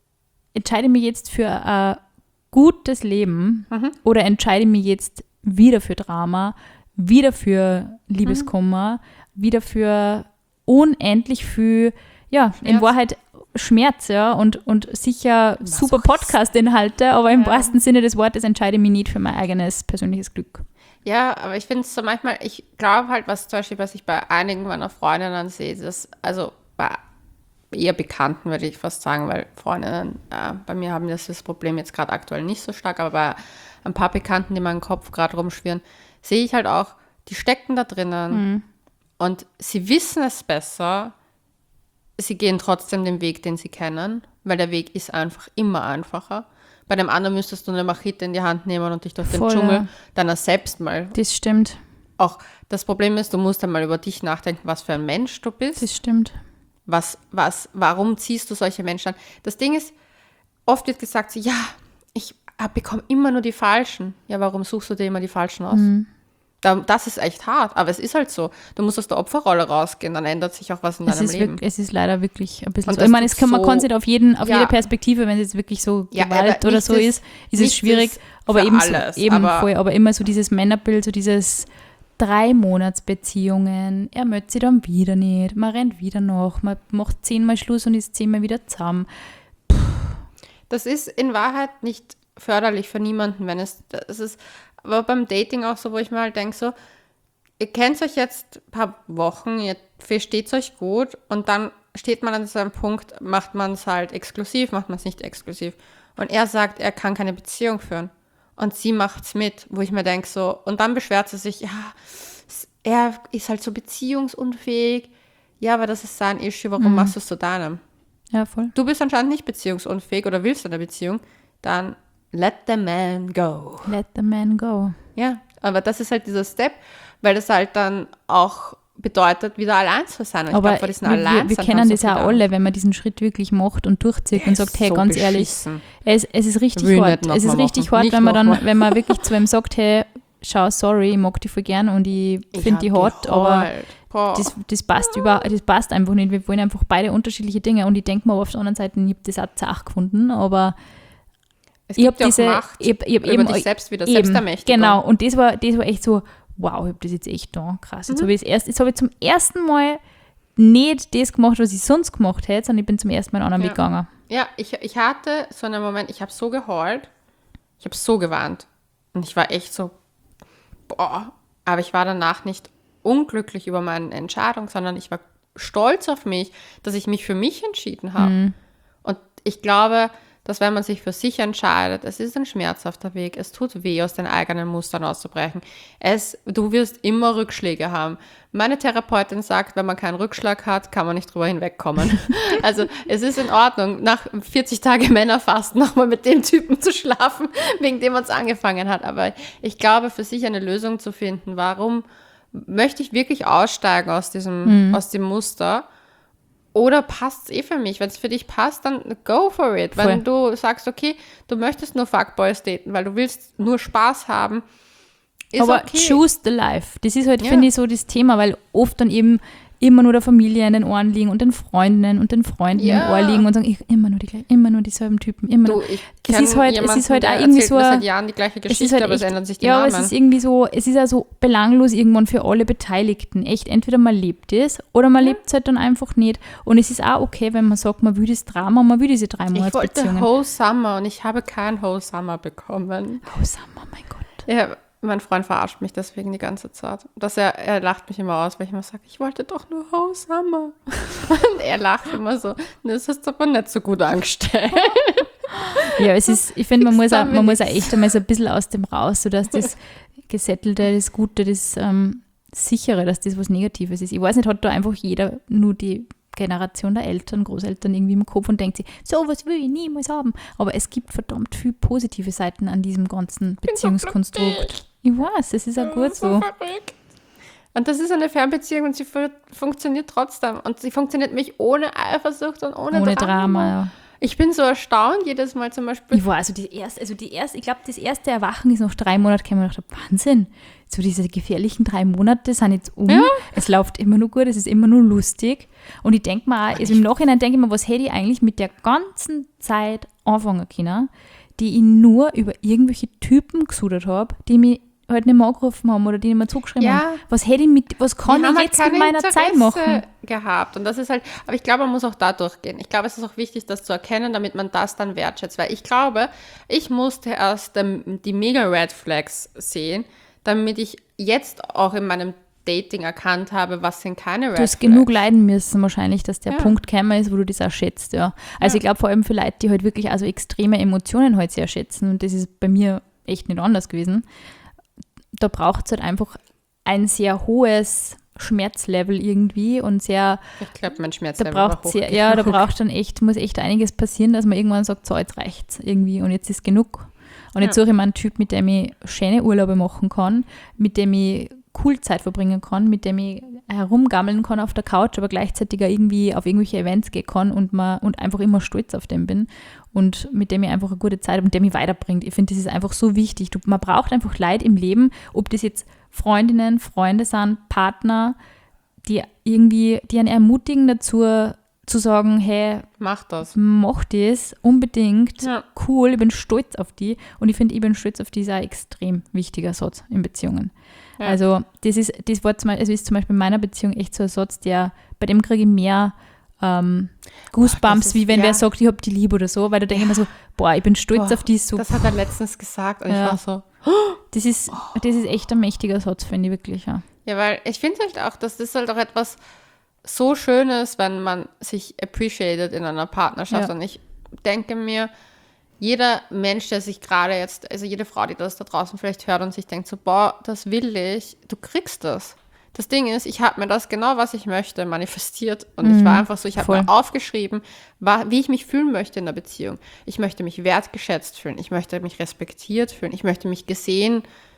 jetzt für ein gutes Leben oder entscheide mich jetzt wieder für Drama, wieder für Liebeskummer, wieder für unendlich viel, in Wahrheit Schmerz, und sicher super Podcast-Inhalte, aber im wahrsten Sinne des Wortes entscheide ich mich nicht für mein eigenes persönliches Glück. Ja, aber ich finde es so manchmal, ich glaube halt, was ich bei einigen meiner Freundinnen sehe, also bei eher Bekannten, würde ich fast sagen, weil Freundinnen bei mir haben das Problem jetzt gerade aktuell nicht so stark, aber bei ein paar Bekannten, die in meinem Kopf gerade rumschwirren, sehe ich halt auch, die stecken da drinnen und sie wissen es besser, sie gehen trotzdem den Weg, den sie kennen, weil der Weg ist einfach immer einfacher. Bei dem anderen müsstest du eine Machete in die Hand nehmen und dich durch den Dschungel dann selbst mal. Das stimmt. Auch das Problem ist, du musst dann mal über dich nachdenken, was für ein Mensch du bist. Das stimmt. Warum ziehst du solche Menschen an? Das Ding ist, oft wird gesagt, so, ja, ich bekomme immer nur die Falschen. Ja, warum suchst du dir immer die Falschen aus? Das ist echt hart, aber es ist halt so. Du musst aus der Opferrolle rausgehen, dann ändert sich auch was in deinem Leben. Es ist leider wirklich ein bisschen so. Ich meine, man kann sich auf jede Perspektive, wenn es jetzt wirklich so Gewalt oder so ist es schwierig. Aber aber immer so dieses Männerbild, so dieses 3-Monats-Beziehungen, er möchte sie dann wieder nicht, man rennt wieder noch, man macht 10-mal Schluss und ist 10-mal wieder zusammen. Das ist in Wahrheit nicht förderlich für niemanden, wenn es ist, aber beim Dating auch so, wo ich mir halt denke, so, ihr kennt euch jetzt ein paar Wochen, ihr versteht euch gut und dann steht man an so einem Punkt, macht man es halt exklusiv, macht man es nicht exklusiv. Und er sagt, er kann keine Beziehung führen. Und sie macht's mit, wo ich mir denke, so, und dann beschwert sie sich, ja, er ist halt so beziehungsunfähig. Ja, aber das ist sein Issue, warum machst du es zu deinem? Ja, voll. Du bist anscheinend nicht beziehungsunfähig oder willst eine Beziehung, dann let the man go. Let the man go. Ja, aber das ist halt dieser Step, weil das halt dann auch bedeutet, wieder allein zu sein. Und aber ich glaube, vor diesem wir kennen das ja alle, wenn man diesen Schritt wirklich macht und durchzieht und sagt, hey, so ganz ehrlich, es ist richtig hart. Es ist richtig hart, wenn man wirklich zu ihm sagt, hey, schau, sorry, ich mag dich voll gern und ich finde die hot, aber das passt einfach nicht. Wir wollen einfach beide unterschiedliche Dinge und ich denke mir auf der anderen Seite, ich habe das auch zart gefunden, aber es gibt ja auch Macht über dich selbst wieder, Selbstermächtigung. Genau, und das war echt so, wow, ich habe das jetzt echt da, krass. Jetzt habe ich zum ersten Mal nicht das gemacht, was ich sonst gemacht hätte, sondern ich bin zum ersten Mal einen anderen Weg gegangen. Ja, ich hatte so einen Moment, ich habe so geheult, ich habe so gewarnt und ich war echt so, boah, aber ich war danach nicht unglücklich über meine Entscheidung, sondern ich war stolz auf mich, dass ich mich für mich entschieden habe. Und ich glaube, dass wenn man sich für sich entscheidet, es ist ein schmerzhafter Weg, es tut weh, aus den eigenen Mustern auszubrechen. Du wirst immer Rückschläge haben. Meine Therapeutin sagt, wenn man keinen Rückschlag hat, kann man nicht drüber hinwegkommen. Also es ist in Ordnung, nach 40 Tage Männerfasten nochmal mit dem Typen zu schlafen, wegen dem man es angefangen hat. Aber ich glaube, für sich eine Lösung zu finden, warum möchte ich wirklich aussteigen aus dem Muster? Oder passt es für mich? Wenn es für dich passt, dann go for it. Voll. Wenn du sagst, okay, du möchtest nur Fuckboys daten, weil du willst nur Spaß haben, ist aber okay. Choose the life. Das ist halt, finde ich, so das Thema, weil oft dann eben immer nur der Familie in den Ohren liegen und den Freundinnen und den Freunden im Ohr liegen und sagen, immer nur dieselben Typen. Es ist halt auch irgendwie so. Seit Jahren die gleiche Geschichte, aber es ändern sich die Namen. Ja, aber es ist irgendwie so, es ist ja so belanglos irgendwann für alle Beteiligten. Echt, entweder man lebt es oder man lebt es halt dann einfach nicht. Und es ist auch okay, wenn man sagt, man will das Drama, man will diese 3-Monats-Beziehungen. Ich wollte Whole Summer und ich habe keinen Whole Summer bekommen. Whole Summer, mein Gott. Ja, mein Freund verarscht mich deswegen die ganze Zeit. Er lacht mich immer aus, weil ich immer sage, ich wollte doch nur Whole Summer. Und er lacht immer so, das hast du aber nicht so gut angestellt. Ja, ich finde, man muss auch echt einmal so ein bisschen aus dem raus, sodass das Gesettelte, das Gute, das Sichere, dass das was Negatives ist. Ich weiß nicht, hat da einfach jeder nur die Generation der Eltern, Großeltern irgendwie im Kopf und denkt sich, so was will ich niemals haben. Aber es gibt verdammt viel positive Seiten an diesem ganzen Beziehungskonstrukt. Ich weiß, es ist auch gut so. Und das ist eine Fernbeziehung und sie funktioniert trotzdem. Und sie funktioniert mich ohne Eifersucht und ohne Drama. Ja. Ich bin so erstaunt jedes Mal zum Beispiel. Ich war ich glaube, das erste Erwachen ist nach 3 Monaten, kann man gedacht, Wahnsinn, so diese gefährlichen 3 Monate sind jetzt um. Ja. Es läuft immer nur gut, es ist immer nur lustig. Und ich denke mir auch, also im Nachhinein denke ich mir, was hätte ich eigentlich mit der ganzen Zeit anfangen können, die ich nur über irgendwelche Typen gesudert habe, die mich halt nicht mehr angerufen haben oder die mir zugeschrieben haben. Was kann ich jetzt mit meiner Zeit machen? Gehabt. Und das ist halt, aber ich glaube, man muss auch da durchgehen. Ich glaube, es ist auch wichtig, das zu erkennen, damit man das dann wertschätzt. Weil ich glaube, ich musste erst die mega Red Flags sehen, damit ich jetzt auch in meinem Dating erkannt habe, was sind keine Red Flags. Du hast genug leiden müssen wahrscheinlich, dass der Punkt gekommen ist, wo du das auch schätzt. Ja. Also ich glaube vor allem für Leute, die halt wirklich also extreme Emotionen halt sehr schätzen und das ist bei mir echt nicht anders gewesen. Da braucht es halt einfach ein sehr hohes Schmerzlevel irgendwie und sehr. Ich glaube, mein Schmerzlevel war hoch. Muss echt einiges passieren, dass man irgendwann sagt, so, jetzt reicht's irgendwie und jetzt ist genug. Und jetzt suche ich mir einen Typ, mit dem ich schöne Urlaube machen kann, mit dem ich cool Zeit verbringen kann, mit dem ich herumgammeln kann auf der Couch, aber gleichzeitig auch irgendwie auf irgendwelche Events gehen kann und einfach immer stolz auf den bin und mit dem ich einfach eine gute Zeit habe und der mich weiterbringt. Ich finde, das ist einfach so wichtig. Man braucht einfach Leute im Leben, ob das jetzt Freundinnen, Freunde sind, Partner, die einen ermutigen dazu, zu sagen, hey, mach das unbedingt, cool, ich bin stolz auf die und ich finde, ich bin stolz auf die ist ein extrem wichtiger Satz in Beziehungen. Ja. Also das ist zum Beispiel in meiner Beziehung echt so ein Satz, bei dem kriege ich mehr Goosebumps, wie wenn wer sagt, ich hab die lieb oder so, weil da denke ich mir so, ich bin stolz auf die. So. Das hat er letztens gesagt und ich war so, das ist echt ein mächtiger Satz, finde ich wirklich, ja. Ja, weil ich finde halt auch, dass das halt auch etwas so Schönes, wenn man sich appreciated in einer Partnerschaft. Ja. Und ich denke mir, jeder Mensch, der sich gerade jetzt, also jede Frau, die das da draußen vielleicht hört und sich denkt so, das will ich, du kriegst das. Das Ding ist, ich habe mir das genau, was ich möchte, manifestiert. Und ich war einfach so, ich habe mir aufgeschrieben, wie ich mich fühlen möchte in der Beziehung. Ich möchte mich wertgeschätzt fühlen. Ich möchte mich respektiert fühlen. Ich möchte mich gesehen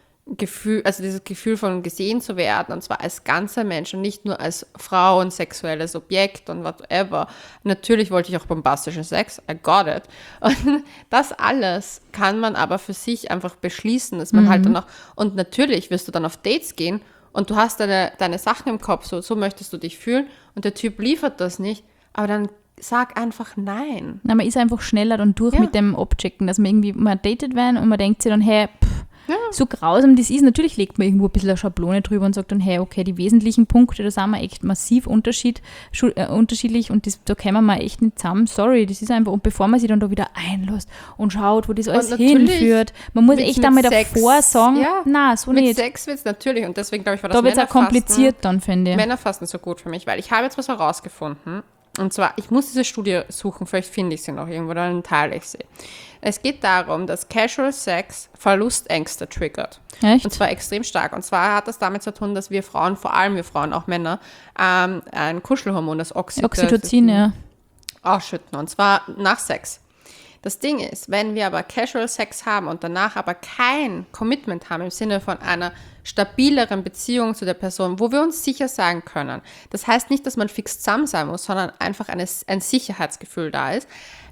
also dieses Gefühl von gesehen zu werden, und zwar als ganzer Mensch und nicht nur als Frau und sexuelles Objekt und whatever. Natürlich wollte ich auch bombastischen Sex, I got it. Und das alles kann man aber für sich einfach beschließen, dass man halt dann auch, und natürlich wirst du dann auf Dates gehen und du hast deine Sachen im Kopf, so möchtest du dich fühlen und der Typ liefert das nicht, aber dann sag einfach nein. Na, man ist einfach schneller dann durch mit dem Abchecken, dass man datet werden und man denkt sich dann, hey, so grausam das ist, natürlich legt man irgendwo ein bisschen eine Schablone drüber und sagt dann, hey, okay, die wesentlichen Punkte, da sind wir echt massiv unterschiedlich und da kommen wir echt nicht zusammen, sorry, das ist einfach, und bevor man sich dann da wieder einlässt und schaut, wo das alles hinführt, man muss echt einmal davor sagen, nein, so nicht. Mit Sex wird es natürlich, und deswegen glaube ich, war das da wird es auch kompliziert dann, finde ich. Männerfasten so gut für mich, weil ich habe jetzt was herausgefunden, und zwar, ich muss diese Studie suchen, vielleicht finde ich sie noch irgendwo, dann teile ich sie. Es geht darum, dass Casual Sex Verlustängste triggert. Echt? Und zwar extrem stark. Und zwar hat das damit zu tun, dass wir Frauen, vor allem wir Frauen, auch Männer, ein Kuschelhormon, das Oxytocin, ausschütten. Und zwar nach Sex. Das Ding ist, wenn wir aber Casual Sex haben und danach aber kein Commitment haben im Sinne von einer stabileren Beziehung zu der Person, wo wir uns sicher sein können. Das heißt nicht, dass man fix zusammen sein muss, sondern einfach ein Sicherheitsgefühl da ist,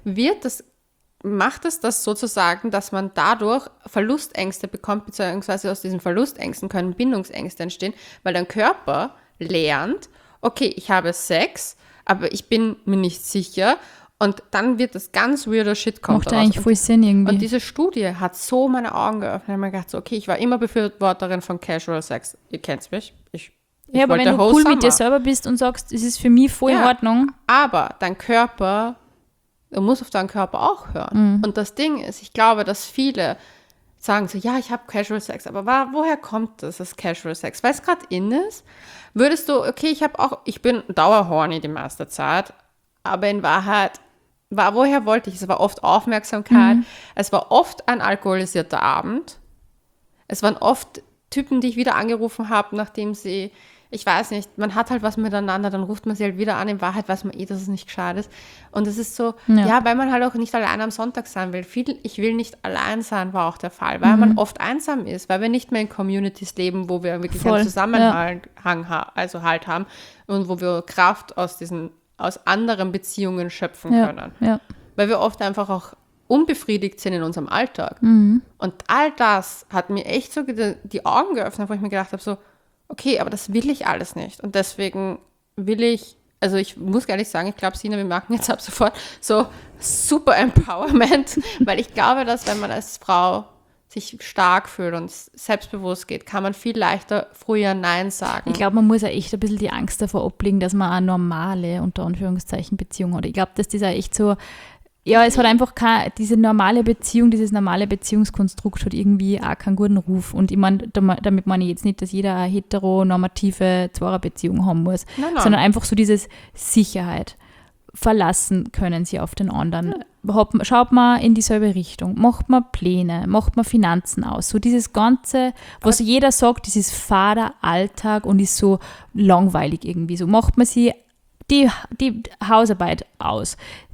macht es das sozusagen, dass man dadurch Verlustängste bekommt, beziehungsweise aus diesen Verlustängsten können Bindungsängste entstehen, weil dein Körper lernt, okay, ich habe Sex, aber ich bin mir nicht sicher, und dann wird das ganz weirder Shit kommen. Macht eigentlich voll Sinn irgendwie. Und diese Studie hat so meine Augen geöffnet. Ich habe mir gedacht, so, okay, ich war immer Befürworterin von Casual Sex. Ihr kennt mich. Ich aber wenn du cool mit dir selber bist und sagst, es ist für mich voll in Ordnung. Aber dein Körper, du musst auf deinen Körper auch hören. Und das Ding ist, ich glaube, dass viele sagen so, ja, ich habe Casual Sex, aber woher kommt das Casual Sex? Weil es gerade in ist, würdest du, okay, ich bin dauerhorny die meiste Zeit, aber in Wahrheit, woher wollte ich? Es war oft Aufmerksamkeit, es war oft ein alkoholisierter Abend, es waren oft Typen, die ich wieder angerufen habe, nachdem sie, ich weiß nicht, man hat halt was miteinander, dann ruft man sie halt wieder an, in Wahrheit weiß man dass es nicht gescheit ist. Und es ist so, weil man halt auch nicht allein am Sonntag sein will. Ich will nicht allein sein, war auch der Fall, weil man oft einsam ist, weil wir nicht mehr in Communities leben, wo wir wirklich einen Zusammenhang haben und wo wir Kraft aus anderen Beziehungen schöpfen können. Ja. Weil wir oft einfach auch unbefriedigt sind in unserem Alltag. Und all das hat mir echt so die Augen geöffnet, wo ich mir gedacht habe, so, okay, aber das will ich alles nicht. Und deswegen also ich muss gar nicht sagen, ich glaube, Sina, wir machen jetzt ab sofort so super Empowerment, weil ich glaube, dass wenn man als Frau sich stark fühlt und selbstbewusst geht, kann man viel leichter früher Nein sagen. Ich glaube, man muss ja echt ein bisschen die Angst davor ablegen, dass man eine normale, unter Anführungszeichen, Beziehung hat. Ich glaube, dass das auch echt so, es hat einfach diese normale Beziehung, dieses normale Beziehungskonstrukt hat irgendwie auch keinen guten Ruf. Und ich meine, damit meine ich jetzt nicht, dass jeder eine heteronormative Zweierbeziehung haben muss, sondern einfach so dieses Sicherheit. Verlassen können sie auf den anderen. Schaut man in dieselbe Richtung, macht man Pläne, macht man Finanzen aus. So dieses Ganze, was jeder sagt, das ist fader Alltag und ist so langweilig irgendwie. So macht man sie die Hausarbeit aus.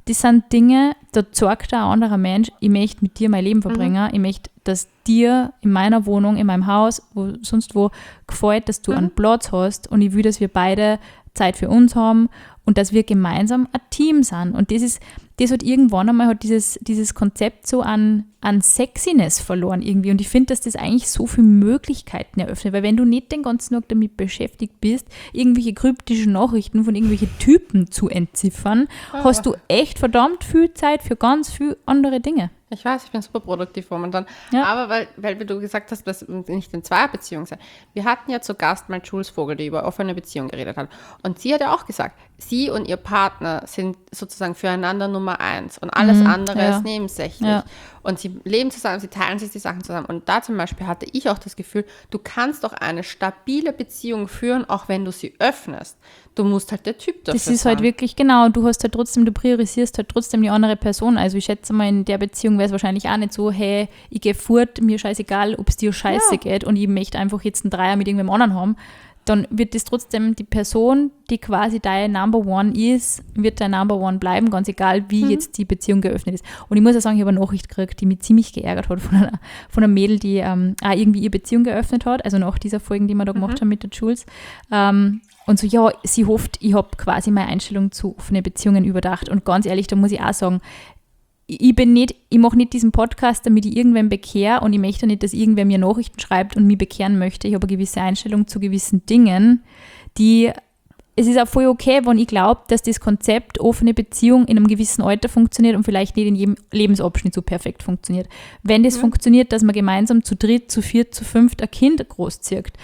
das sind Dinge, da sagt ein anderer Mensch, ich möchte mit dir mein Leben verbringen, ich möchte, dass dir in meiner Wohnung, in meinem Haus, wo sonst wo gefällt, dass du einen Platz hast und ich will, dass wir beide Zeit für uns haben und dass wir gemeinsam ein Team sind. Und das hat irgendwann einmal hat dieses Konzept so an Sexiness verloren irgendwie. Und ich finde, dass das eigentlich so viele Möglichkeiten eröffnet, weil wenn du nicht den ganzen Tag damit beschäftigt bist, irgendwelche kryptischen Nachrichten von irgendwelchen Typen zu entziffern, hast du echt verdammt viel Zeit für ganz viele andere Dinge. Ich weiß, ich bin super produktiv momentan. Ja. Aber weil du gesagt hast, dass nicht in Zweierbeziehung sein. Wir hatten ja zu Gast mal Jules Vogel, die über offene Beziehung geredet hat. Und sie hat ja auch gesagt, sie und ihr Partner sind sozusagen füreinander Nummer 1 und alles andere ist nebensächlich. Ja. Und sie leben zusammen, sie teilen sich die Sachen zusammen. Und da zum Beispiel hatte ich auch das Gefühl, du kannst doch eine stabile Beziehung führen, auch wenn du sie öffnest. Du musst halt der Typ dafür sein. Das ist halt wirklich, genau, du hast halt trotzdem, du priorisierst halt trotzdem die andere Person. Also ich schätze mal, in der Beziehung wäre es wahrscheinlich auch nicht so, hey, ich gehe fort, mir scheißegal, ob es dir scheiße geht und ich möchte einfach jetzt einen Dreier mit irgendwem anderen haben. Dann wird das trotzdem die Person, die quasi dein Number One ist, wird dein Number One bleiben, ganz egal, wie jetzt die Beziehung geöffnet ist. Und ich muss ja sagen, ich habe eine Nachricht gekriegt, die mich ziemlich geärgert hat von einer Mädel, die auch irgendwie ihre Beziehung geöffnet hat, also nach dieser Folge, die wir da gemacht haben mit der Jules. Und so, ja, sie hofft, ich habe quasi meine Einstellung zu offenen Beziehungen überdacht. Und ganz ehrlich, da muss ich auch sagen, ich mache nicht diesen Podcast, damit ich irgendwem bekehre und ich möchte nicht, dass irgendwer mir Nachrichten schreibt und mich bekehren möchte. Ich habe eine gewisse Einstellung zu gewissen Dingen, es ist auch voll okay, wenn ich glaube, dass das Konzept offene Beziehung in einem gewissen Alter funktioniert und vielleicht nicht in jedem Lebensabschnitt so perfekt funktioniert. Wenn das funktioniert, dass man gemeinsam zu dritt, zu viert, zu fünft ein Kind großzieht,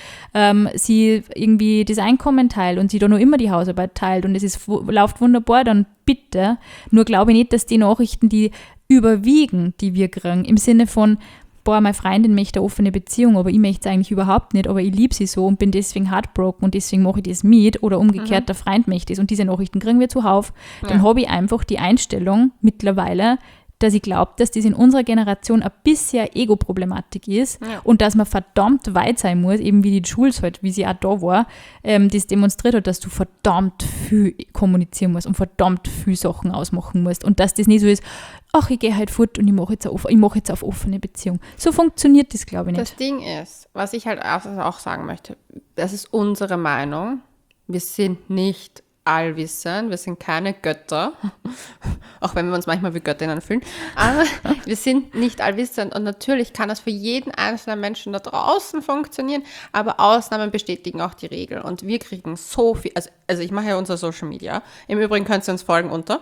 sie irgendwie das Einkommen teilt und sie da noch immer die Hausarbeit teilt und läuft wunderbar, dann bitte. Nur glaube ich nicht, dass die Nachrichten, die überwiegen, die wir kriegen, im Sinne von meine Freundin möchte eine offene Beziehung, aber ich möchte es eigentlich überhaupt nicht, aber ich liebe sie so und bin deswegen heartbroken und deswegen mache ich das mit oder umgekehrt, der Freund möchte es und diese Nachrichten kriegen wir zuhauf, dann habe ich einfach die Einstellung mittlerweile, dass ich glaube, dass das in unserer Generation ein bisschen Ego-Problematik ist und dass man verdammt weit sein muss, eben wie die Jules halt, wie sie auch da war, das demonstriert hat, dass du verdammt viel kommunizieren musst und verdammt viel Sachen ausmachen musst und dass das nicht so ist, ach, ich gehe halt fort und ich mache jetzt auf offene Beziehung. So funktioniert das, glaube ich, nicht. Das Ding ist, was ich halt auch sagen möchte, das ist unsere Meinung. Wir sind nicht allwissend, wir sind keine Götter, auch wenn wir uns manchmal wie Göttinnen fühlen, aber wir sind nicht allwissend und natürlich kann das für jeden einzelnen Menschen da draußen funktionieren, aber Ausnahmen bestätigen auch die Regel und wir kriegen so viel, also ich mache ja unser Social Media, im Übrigen könnt ihr uns folgen unter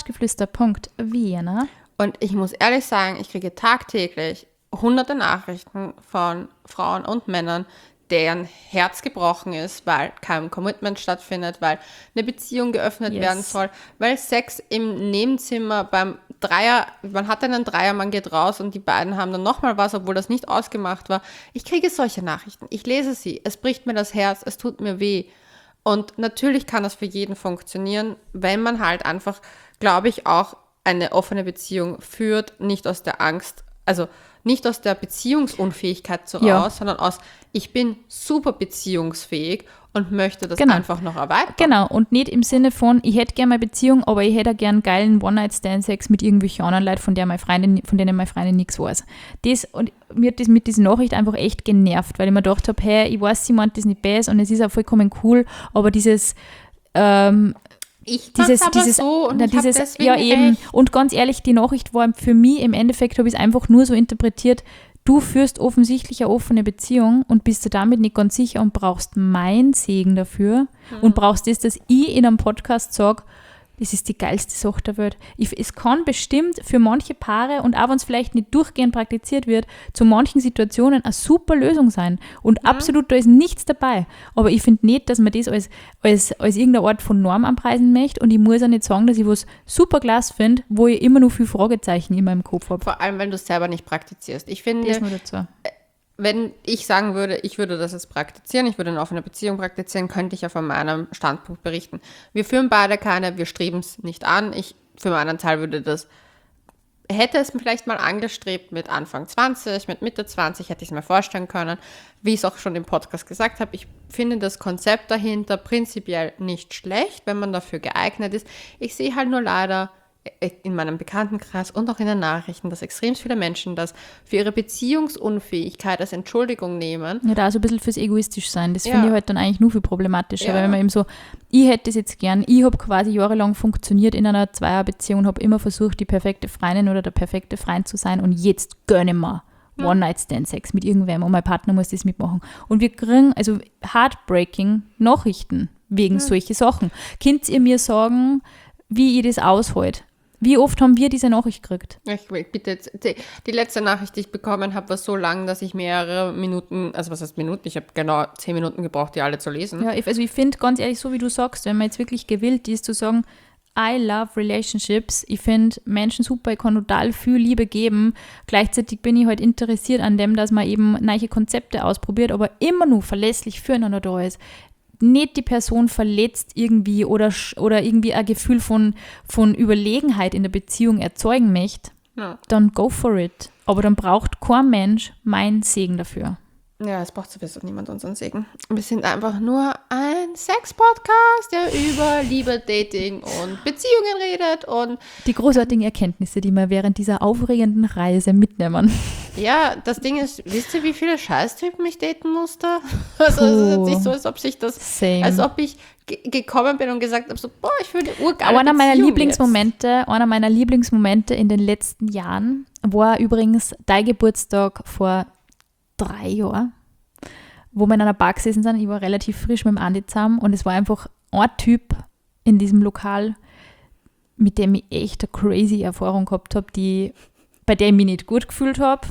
couchgeflüster.vienna und ich muss ehrlich sagen, ich kriege tagtäglich hunderte Nachrichten von Frauen und Männern, deren Herz gebrochen ist, weil kein Commitment stattfindet, weil eine Beziehung geöffnet werden soll, weil Sex im Nebenzimmer beim Dreier, man hat einen Dreier, man geht raus und die beiden haben dann nochmal was, obwohl das nicht ausgemacht war. Ich kriege solche Nachrichten, ich lese sie, es bricht mir das Herz, es tut mir weh. Und natürlich kann das für jeden funktionieren, wenn man halt einfach, glaube ich, auch eine offene Beziehung führt, nicht aus der Angst, also nicht aus der Beziehungsunfähigkeit raus, sondern aus, ich bin super beziehungsfähig und möchte das einfach noch erweitern. Genau, und nicht im Sinne von, ich hätte gerne meine Beziehung, aber ich hätte auch gern geilen One-Night-Stand-Sex mit irgendwelchen anderen Leuten, von denen meine Freundin nichts weiß. Und mir hat das mit dieser Nachricht einfach echt genervt, weil ich mir gedacht habe, hey, ich weiß, sie meint das nicht besser und es ist auch vollkommen cool, aber dieses ja eben. Und ganz ehrlich, die Nachricht war für mich, im Endeffekt habe ich es einfach nur so interpretiert, du führst offensichtlich eine offene Beziehung und bist du damit nicht ganz sicher und brauchst meinen Segen dafür und brauchst das, dass ich in einem Podcast sage, das ist die geilste Sache der Welt. Es kann bestimmt für manche Paare und auch wenn es vielleicht nicht durchgehend praktiziert wird, zu manchen Situationen eine super Lösung sein. Und absolut, da ist nichts dabei. Aber ich finde nicht, dass man das als irgendeine Art von Norm anpreisen möchte. Und ich muss auch nicht sagen, dass ich was super klasse finde, wo ich immer noch viel Fragezeichen in meinem Kopf habe. Vor allem, wenn du es selber nicht praktizierst. Ich finde, das nur dazu. Wenn ich sagen würde, ich würde das jetzt praktizieren, ich würde eine offene Beziehung praktizieren, könnte ich ja von meinem Standpunkt berichten. Wir führen beide keine, wir streben es nicht an. Ich für meinen Teil hätte es vielleicht mal angestrebt mit Anfang 20, mit Mitte 20, hätte ich es mir vorstellen können. Wie ich es auch schon im Podcast gesagt habe, ich finde das Konzept dahinter prinzipiell nicht schlecht, wenn man dafür geeignet ist. Ich sehe halt nur leider in meinem Bekanntenkreis und auch in den Nachrichten, dass extrem viele Menschen das für ihre Beziehungsunfähigkeit als Entschuldigung nehmen. Ja, da so ein bisschen fürs egoistisch sein. Das finde ich halt dann eigentlich nur viel problematischer, weil wenn man eben so, ich hätte es jetzt gern, ich habe quasi jahrelang funktioniert in einer Zweierbeziehung und habe immer versucht, die perfekte Freundin oder der perfekte Freund zu sein und jetzt gönne mir One-Night-Stand-Sex mit irgendwem und mein Partner muss das mitmachen. Und wir kriegen also heartbreaking Nachrichten wegen solche Sachen. Könnt ihr mir sagen, wie ihr das aushalte? Wie oft haben wir diese Nachricht gekriegt? Ich will bitte jetzt, die letzte Nachricht, die ich bekommen habe, war so lang, dass ich mehrere Minuten, also was heißt Minuten? Ich habe genau 10 Minuten gebraucht, die alle zu lesen. Ja, also ich finde ganz ehrlich, so wie du sagst, wenn man jetzt wirklich gewillt ist zu sagen, I love relationships, ich finde Menschen super, ich kann total viel Liebe geben, gleichzeitig bin ich halt interessiert an dem, dass man eben neue Konzepte ausprobiert, aber immer nur verlässlich füreinander da ist. Nicht die Person verletzt irgendwie oder irgendwie ein Gefühl von Überlegenheit in der Beziehung erzeugen möchte, dann go for it. Aber dann braucht kein Mensch meinen Segen dafür. Ja, es braucht sowieso niemand unseren Segen. Wir sind einfach nur ein Sex-Podcast, der über Liebe, Dating und Beziehungen redet und die großartigen Erkenntnisse, die wir während dieser aufregenden Reise mitnehmen. Ja, das Ding ist, wisst ihr, wie viele Scheißtypen ich daten musste? Also es ist jetzt nicht so, als ob sich das, als ob ich gekommen bin und gesagt habe, so, boah, ich würde urgeile einer meiner Lieblingsmomente in den letzten Jahren war übrigens dein Geburtstag vor 3 Jahren, wo wir in einer Bar gesessen sind. Ich war relativ frisch mit dem Andi zusammen und es war einfach ein Typ in diesem Lokal, mit dem ich echt eine crazy Erfahrung gehabt habe, bei der ich mich nicht gut gefühlt habe.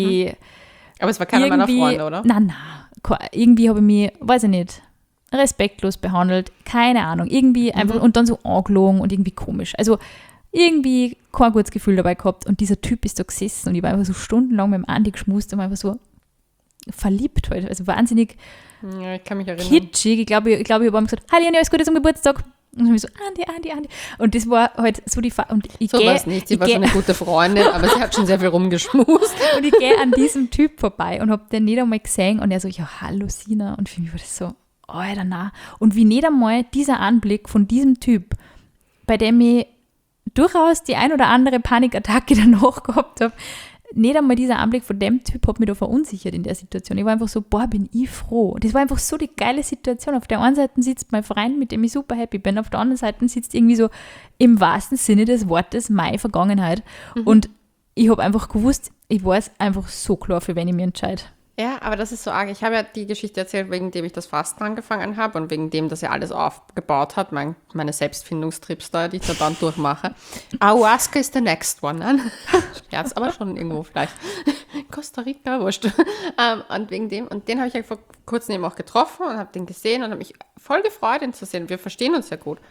Aber es war keiner meiner Freunde, oder? Nein. Irgendwie habe ich mich, weiß ich nicht, respektlos behandelt. Keine Ahnung. Irgendwie einfach und dann so angelogen und irgendwie komisch. Also irgendwie kein gutes Gefühl dabei gehabt. Und dieser Typ ist da gesessen und ich war einfach so stundenlang mit dem Andi geschmust und war einfach so verliebt halt. Also wahnsinnig ich kann mich erinnern. kitschig. Ich glaube, ich habe ihm gesagt, hallo Jani, alles Gute zum Geburtstag. Und ich so, Andi. Und das war halt so die und ich so war es nicht, sie war so eine gute Freundin, aber sie hat schon sehr viel rumgeschmust. Und ich gehe an diesem Typ vorbei und habe den nicht einmal gesehen und er so, ja, hallo Sina. Und für mich war das so, Alter, na. Und wie nicht einmal dieser Anblick von diesem Typ, bei dem ich durchaus die ein oder andere Panikattacke danach gehabt habe, nicht einmal dieser Anblick von dem Typ hat mich da verunsichert in der Situation. Ich war einfach so, boah, bin ich froh. Das war einfach so die geile Situation. Auf der einen Seite sitzt mein Freund, mit dem ich super happy bin, auf der anderen Seite sitzt irgendwie so im wahrsten Sinne des Wortes meine Vergangenheit. Und ich habe einfach gewusst, ich weiß einfach so klar, für wen ich mich entscheide. Ja, aber das ist so arg. Ich habe ja die Geschichte erzählt, wegen dem ich das Fasten angefangen habe und wegen dem, dass er alles aufgebaut hat, meine Selbstfindungstrips da, die ich da dann durchmache. Ayahuasca ist the next one. Ne? Scherz, aber schon irgendwo vielleicht. Costa Rica, wurscht. Und wegen dem, und den habe ich ja vor kurzem eben auch getroffen und habe den gesehen und habe mich voll gefreut, ihn zu sehen. Wir verstehen uns ja gut.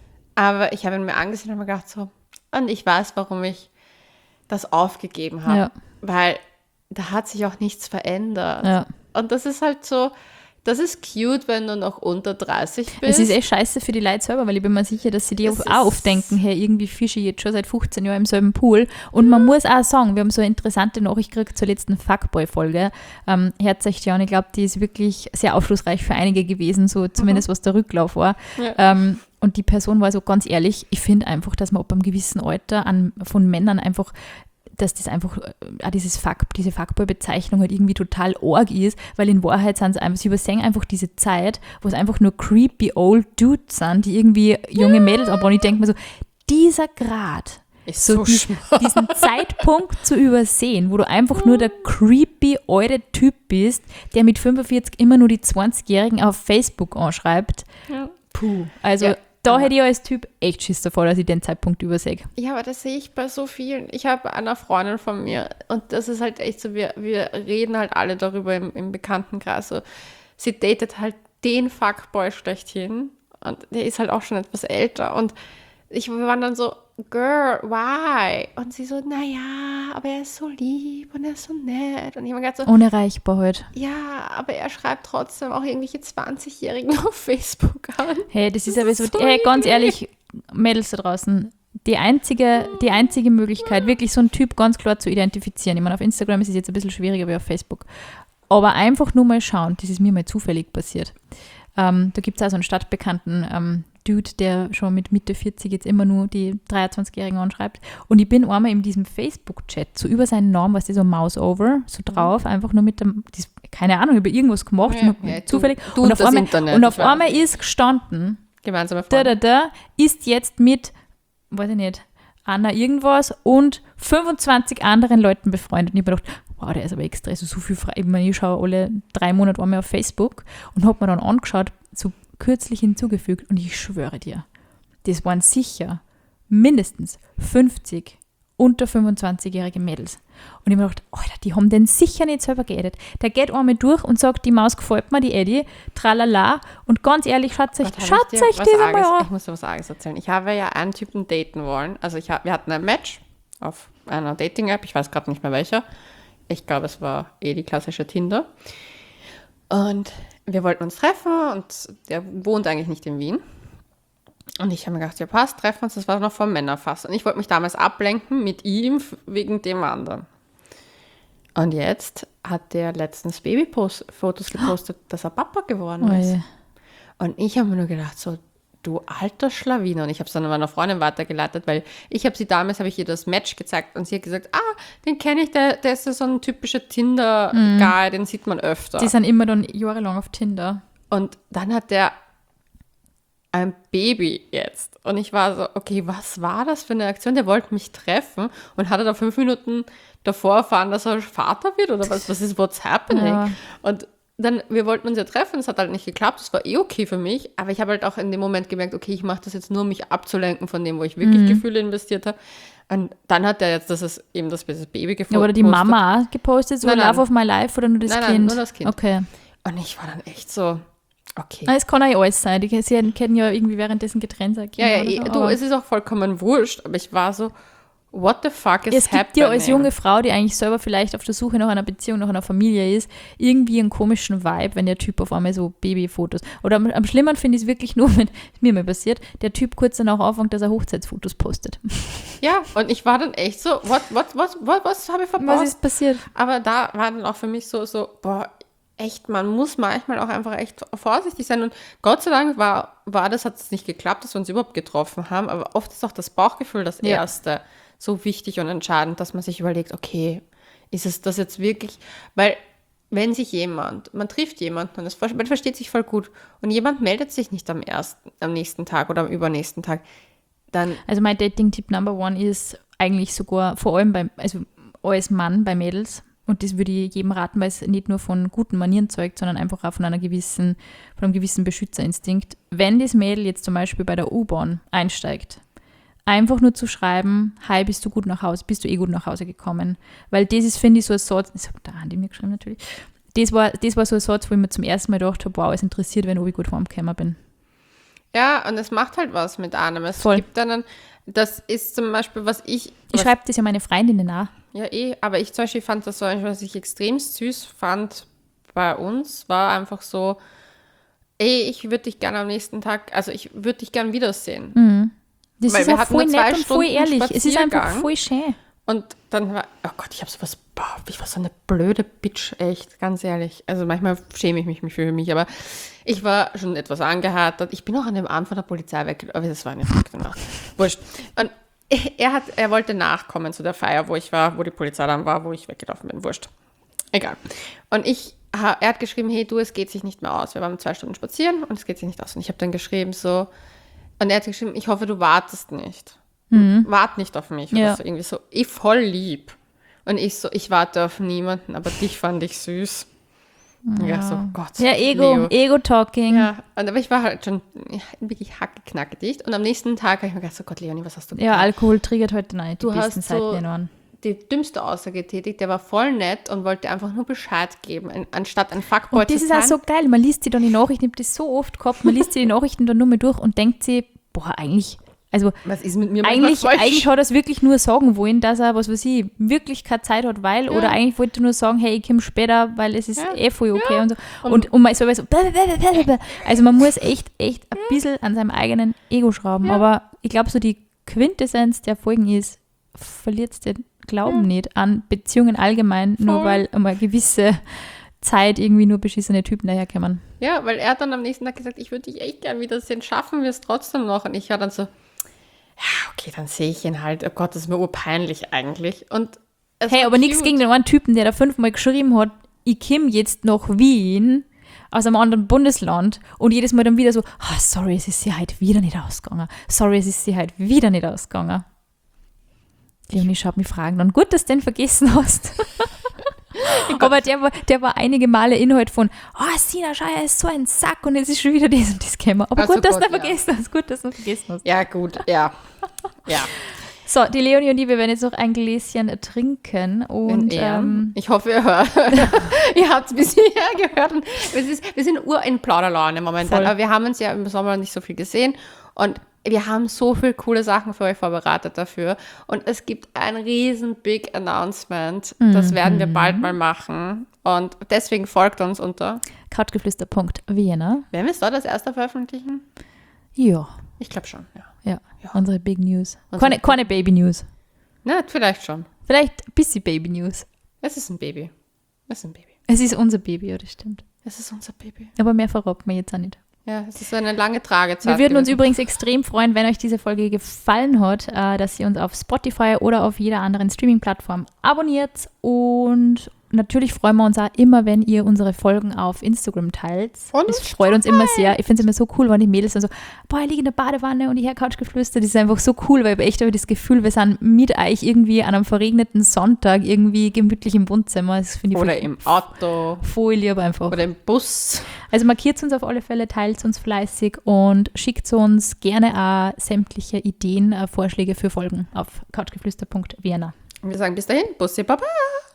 Aber ich habe ihn mir angesehen und habe mir gedacht so, und ich weiß, warum ich das aufgegeben habe. Ja. Weil da hat sich auch nichts verändert. Ja. Und das ist halt so, das ist cute, wenn du noch unter 30 bist. Es ist echt scheiße für die Leute selber, weil ich bin mir sicher, dass sie die auch oft denken, hey, irgendwie fische ich jetzt schon seit 15 Jahren im selben Pool. Und man muss auch sagen, wir haben so eine interessante Nachricht gekriegt zur letzten Fuckboy-Folge. Hört euch die an, ich glaube, die ist wirklich sehr aufschlussreich für einige gewesen, so zumindest was der Rücklauf war. Ja. Und die Person war so ganz ehrlich, ich finde einfach, dass man ab einem gewissen Alter von Männern einfach, dass das einfach, diese Fuckboy-Bezeichnung halt irgendwie total arg ist, weil in Wahrheit sind sie einfach, sie übersehen einfach diese Zeit, wo es einfach nur creepy old Dudes sind, die irgendwie junge Mädels anbauen. Ich denke mir so, dieser Grad, ist so diesen Zeitpunkt zu übersehen, wo du einfach nur der creepy alte Typ bist, der mit 45 immer nur die 20-Jährigen auf Facebook anschreibt. Ja. Puh, also ja. Da hätte ich als Typ echt Schiss davor, dass ich den Zeitpunkt übersehe. Ja, aber das sehe ich bei so vielen. Ich habe eine Freundin von mir und das ist halt echt so, wir reden halt alle darüber im Bekanntenkreis. So, sie datet halt den Fuckboy schlechthin und der ist halt auch schon etwas älter und wir waren dann so, Girl, why? Und sie so, naja, aber er ist so lieb und er ist so nett. Und ich habe gedacht so, unerreichbar heute. Ja, aber er schreibt trotzdem auch irgendwelche 20-Jährigen auf Facebook an. Hey, das ist aber so, hey, ganz ehrlich, Mädels da draußen, die einzige Möglichkeit, wirklich so einen Typ ganz klar zu identifizieren. Ich meine, auf Instagram ist es jetzt ein bisschen schwieriger wie auf Facebook. Aber einfach nur mal schauen, das ist mir mal zufällig passiert. Da gibt es auch so einen stadtbekannten Dude, der schon mit Mitte 40 jetzt immer nur die 23-Jährigen anschreibt. Und ich bin einmal in diesem Facebook-Chat so über seinen Namen, was so Mouse-over, so drauf, einfach nur mit dem, keine Ahnung, über irgendwas gemacht, zufällig. Und auf einmal ist gestanden, gemeinsame Freunde. Ist jetzt mit, weiß ich nicht, Anna irgendwas und 25 anderen Leuten befreundet. Und ich habe mir gedacht, wow, der ist aber extra, also so viel frei. Ich schaue alle 3 Monate einmal auf Facebook und habe mir dann angeschaut, so kürzlich hinzugefügt und ich schwöre dir, das waren sicher mindestens 50 unter 25-jährige Mädels. Und ich habe mir gedacht, Alter, die haben den sicher nicht selber geedet. Der geht einmal durch und sagt, die Maus gefällt mir, die Eddie, tralala. Und ganz ehrlich, schaut euch das einmal an. Ich muss dir was Arges erzählen. Ich habe ja einen Typen daten wollen. Also wir hatten ein Match auf einer Dating-App, ich weiß gerade nicht mehr welcher. Ich glaube, es war die klassische Tinder. Und wir wollten uns treffen und der wohnt eigentlich nicht in Wien. Und ich habe mir gedacht, ja passt, treffen uns, das war noch vom Männerfass. Und ich wollte mich damals ablenken mit ihm wegen dem anderen. Und jetzt hat der letztens Babyfotos gepostet, dass er Papa geworden ist. Ja. Und ich habe mir nur gedacht, so, du alter Schlawiner. Und ich habe es dann an meiner Freundin weitergeleitet, weil ich ihr das Match gezeigt und sie hat gesagt, den kenne ich, der ist ja so ein typischer Tinder-Guy, den sieht man öfter. Die sind immer dann jahrelang auf Tinder. Und dann hat der ein Baby jetzt. Und ich war so, okay, was war das für eine Aktion? Der wollte mich treffen und hatte da 5 Minuten davor erfahren, dass er Vater wird oder was ist, what's happening? Ja. Und dann, wir wollten uns ja treffen, es hat halt nicht geklappt, das war okay für mich, aber ich habe halt auch in dem Moment gemerkt, okay, ich mache das jetzt nur, um mich abzulenken von dem, wo ich wirklich Gefühle investiert habe. Und dann hat er jetzt, das ist eben das Baby gepostet. Ja, oder die Mama auch gepostet, so nein. Love of my life oder nur das Kind? Nein, nur das Kind. Okay. Und ich war dann echt so, okay. Es kann auch alles sein, sie hätten ja irgendwie währenddessen getrennt sein. Es ist auch vollkommen wurscht, aber ich war so, what the fuck is happening? Es gibt ja als junge Frau, die eigentlich selber vielleicht auf der Suche nach einer Beziehung, nach einer Familie ist, irgendwie einen komischen Vibe, wenn der Typ auf einmal so Babyfotos, oder am schlimmer finde ich es wirklich nur, wenn es mir mal passiert, der Typ kurz danach anfängt, dass er Hochzeitsfotos postet. Ja, und ich war dann echt so, was habe ich verpasst? Was ist passiert? Aber da war dann auch für mich so, boah, echt, man muss manchmal auch einfach echt vorsichtig sein. Und Gott sei Dank hat es nicht geklappt, dass wir uns überhaupt getroffen haben. Aber oft ist auch das Bauchgefühl das Erste so wichtig und entscheidend, dass man sich überlegt, okay, ist es das jetzt wirklich? Weil wenn sich man trifft jemanden und man versteht sich voll gut und jemand meldet sich nicht am nächsten Tag oder am übernächsten Tag, dann... Also mein Dating-Tipp Number 1 ist eigentlich sogar vor allem als Mann bei Mädels. Und das würde ich jedem raten, weil es nicht nur von guten Manieren zeugt, sondern einfach auch von einem gewissen Beschützerinstinkt. Wenn das Mädel jetzt zum Beispiel bei der U-Bahn einsteigt, einfach nur zu schreiben, hi, bist du gut nach Hause gekommen? Weil das ist, finde ich, so ein Satz, das hat der Andi mir geschrieben natürlich, das war so ein Satz, wo ich mir zum ersten Mal gedacht habe, wow, es interessiert, wenn ich gut heimgekommen bin. Ja, und es macht halt was mit einem. Es gibt dann, das ist zum Beispiel, Ich schreibe das ja meine Freundinnen nach. Ja, aber ich zum Beispiel fand das so, was ich extrem süß fand bei uns, war einfach so, ich würde dich gerne am nächsten Tag, also ich würde dich gerne wiedersehen. Mhm. Das ist auch voll nett und voll ehrlich. Es ist einfach voll schön. Und dann war, oh Gott, ich war so eine blöde Bitch, echt, ganz ehrlich. Also manchmal schäme ich mich für mich, aber ich war schon etwas angehärtet. Ich bin auch an dem Abend von der Polizei weg, aber das war eine verrückte Nacht. Wurscht. Und er wollte nachkommen zu der Feier, wo ich war, wo die Polizei dann war, wo ich weggelaufen bin. Wurscht. Egal. Und er hat geschrieben, hey du, es geht sich nicht mehr aus. Wir waren 2 Stunden spazieren und es geht sich nicht aus. Und ich habe dann geschrieben so, und er hat geschrieben, ich hoffe, du wartest nicht. Wart nicht auf mich. Ja. Oder so, irgendwie so, voll lieb. Und ich so, ich warte auf niemanden, aber dich fand ich süß. Ja, so, Gott. Ja, Ego-Talking. Ja, aber ich war halt schon wirklich hackeknackedicht. Und am nächsten Tag habe ich mir gedacht, so Gott, Leonie, was hast du getan? Ja, Alkohol triggert heute nicht die besten Seiten an. Die dümmste Aussage getätigt, der war voll nett und wollte einfach nur Bescheid geben, anstatt ein Fuckboy zu sein. Und das ist auch so geil, man liest sich dann die Nachrichten, ich habe das so oft gehabt, man liest sich die Nachrichten dann nur mal durch und denkt sich, boah, eigentlich, also was ist mit mir eigentlich hat er es wirklich nur sagen wollen, dass er, was weiß ich, wirklich keine Zeit hat, weil, oder eigentlich wollte er nur sagen, hey, ich komme später, weil es ist voll okay und so. Und man ist so, also man muss echt ein bisschen an seinem eigenen Ego schrauben, aber ich glaube, so die Quintessenz der Folgen ist, verliert den Glauben nicht an Beziehungen allgemein, nur weil einmal gewisse Zeit irgendwie nur beschissene Typen daherkommen. Ja, weil er hat dann am nächsten Tag gesagt, ich würde dich echt gern wiedersehen, schaffen wir es trotzdem noch. Und ich war dann so, ja, okay, dann sehe ich ihn halt. Oh Gott, das ist mir urpeinlich eigentlich. Und hey, aber nichts gegen den einen Typen, der da 5-mal geschrieben hat, ich komme jetzt nach Wien aus einem anderen Bundesland und jedes Mal dann wieder so, sorry, es ist sie halt wieder nicht ausgegangen. Sorry, es ist sie halt wieder nicht ausgegangen. Leonie schaut mich fragen dann, gut, dass du den vergessen hast. Aber der war einige Male Inhalt von, Sina, schau, er ist so ein Sack und jetzt ist schon wieder das und das gekommen. Aber gut, dass du vergessen hast. Gut, dass du vergessen hast. Ja, gut, ja. So, die Leonie und ich, wir werden jetzt noch ein Gläschen trinken. Und ich hoffe, ihr hört. Ihr habt es bis hierher gehört. Und wir sind in Plauderlaune momentan. Voll. Aber wir haben uns ja im Sommer nicht so viel gesehen. Und wir haben so viele coole Sachen für euch vorbereitet dafür. Und es gibt ein riesen Big Announcement. Das werden wir bald mal machen. Und deswegen folgt uns unter couchgeflüster.vienna. Werden wir es dort als erster veröffentlichen? Ja. Ich glaube schon, ja. Ja, unsere Big News. Keine Baby News. Na, vielleicht schon. Vielleicht ein bisschen Baby News. Es ist ein Baby. Es ist ein Baby. Es ist unser Baby, ja, das stimmt. Es ist unser Baby. Aber mehr verraten wir jetzt auch nicht. Ja, es ist eine lange Tragezeit. Wir würden uns übrigens extrem freuen, wenn euch diese Folge gefallen hat, dass ihr uns auf Spotify oder auf jeder anderen Streaming-Plattform abonniert. Und natürlich freuen wir uns auch immer, wenn ihr unsere Folgen auf Instagram teilt. Das freut uns immer sehr. Ich finde es immer so cool, wenn die Mädels dann so, boah, ich liege in der Badewanne und ich höre Couchgeflüster. Das ist einfach so cool, weil ich echt habe das Gefühl, wir sind mit euch irgendwie an einem verregneten Sonntag irgendwie gemütlich im Wohnzimmer. Das finde ich oder im Auto. Voll lieb einfach. Oder im Bus. Also markiert uns auf alle Fälle, teilt uns fleißig und schickt uns gerne auch sämtliche Ideen, Vorschläge für Folgen auf couchgeflüster.vienna. Und wir sagen bis dahin, Bussi Baba.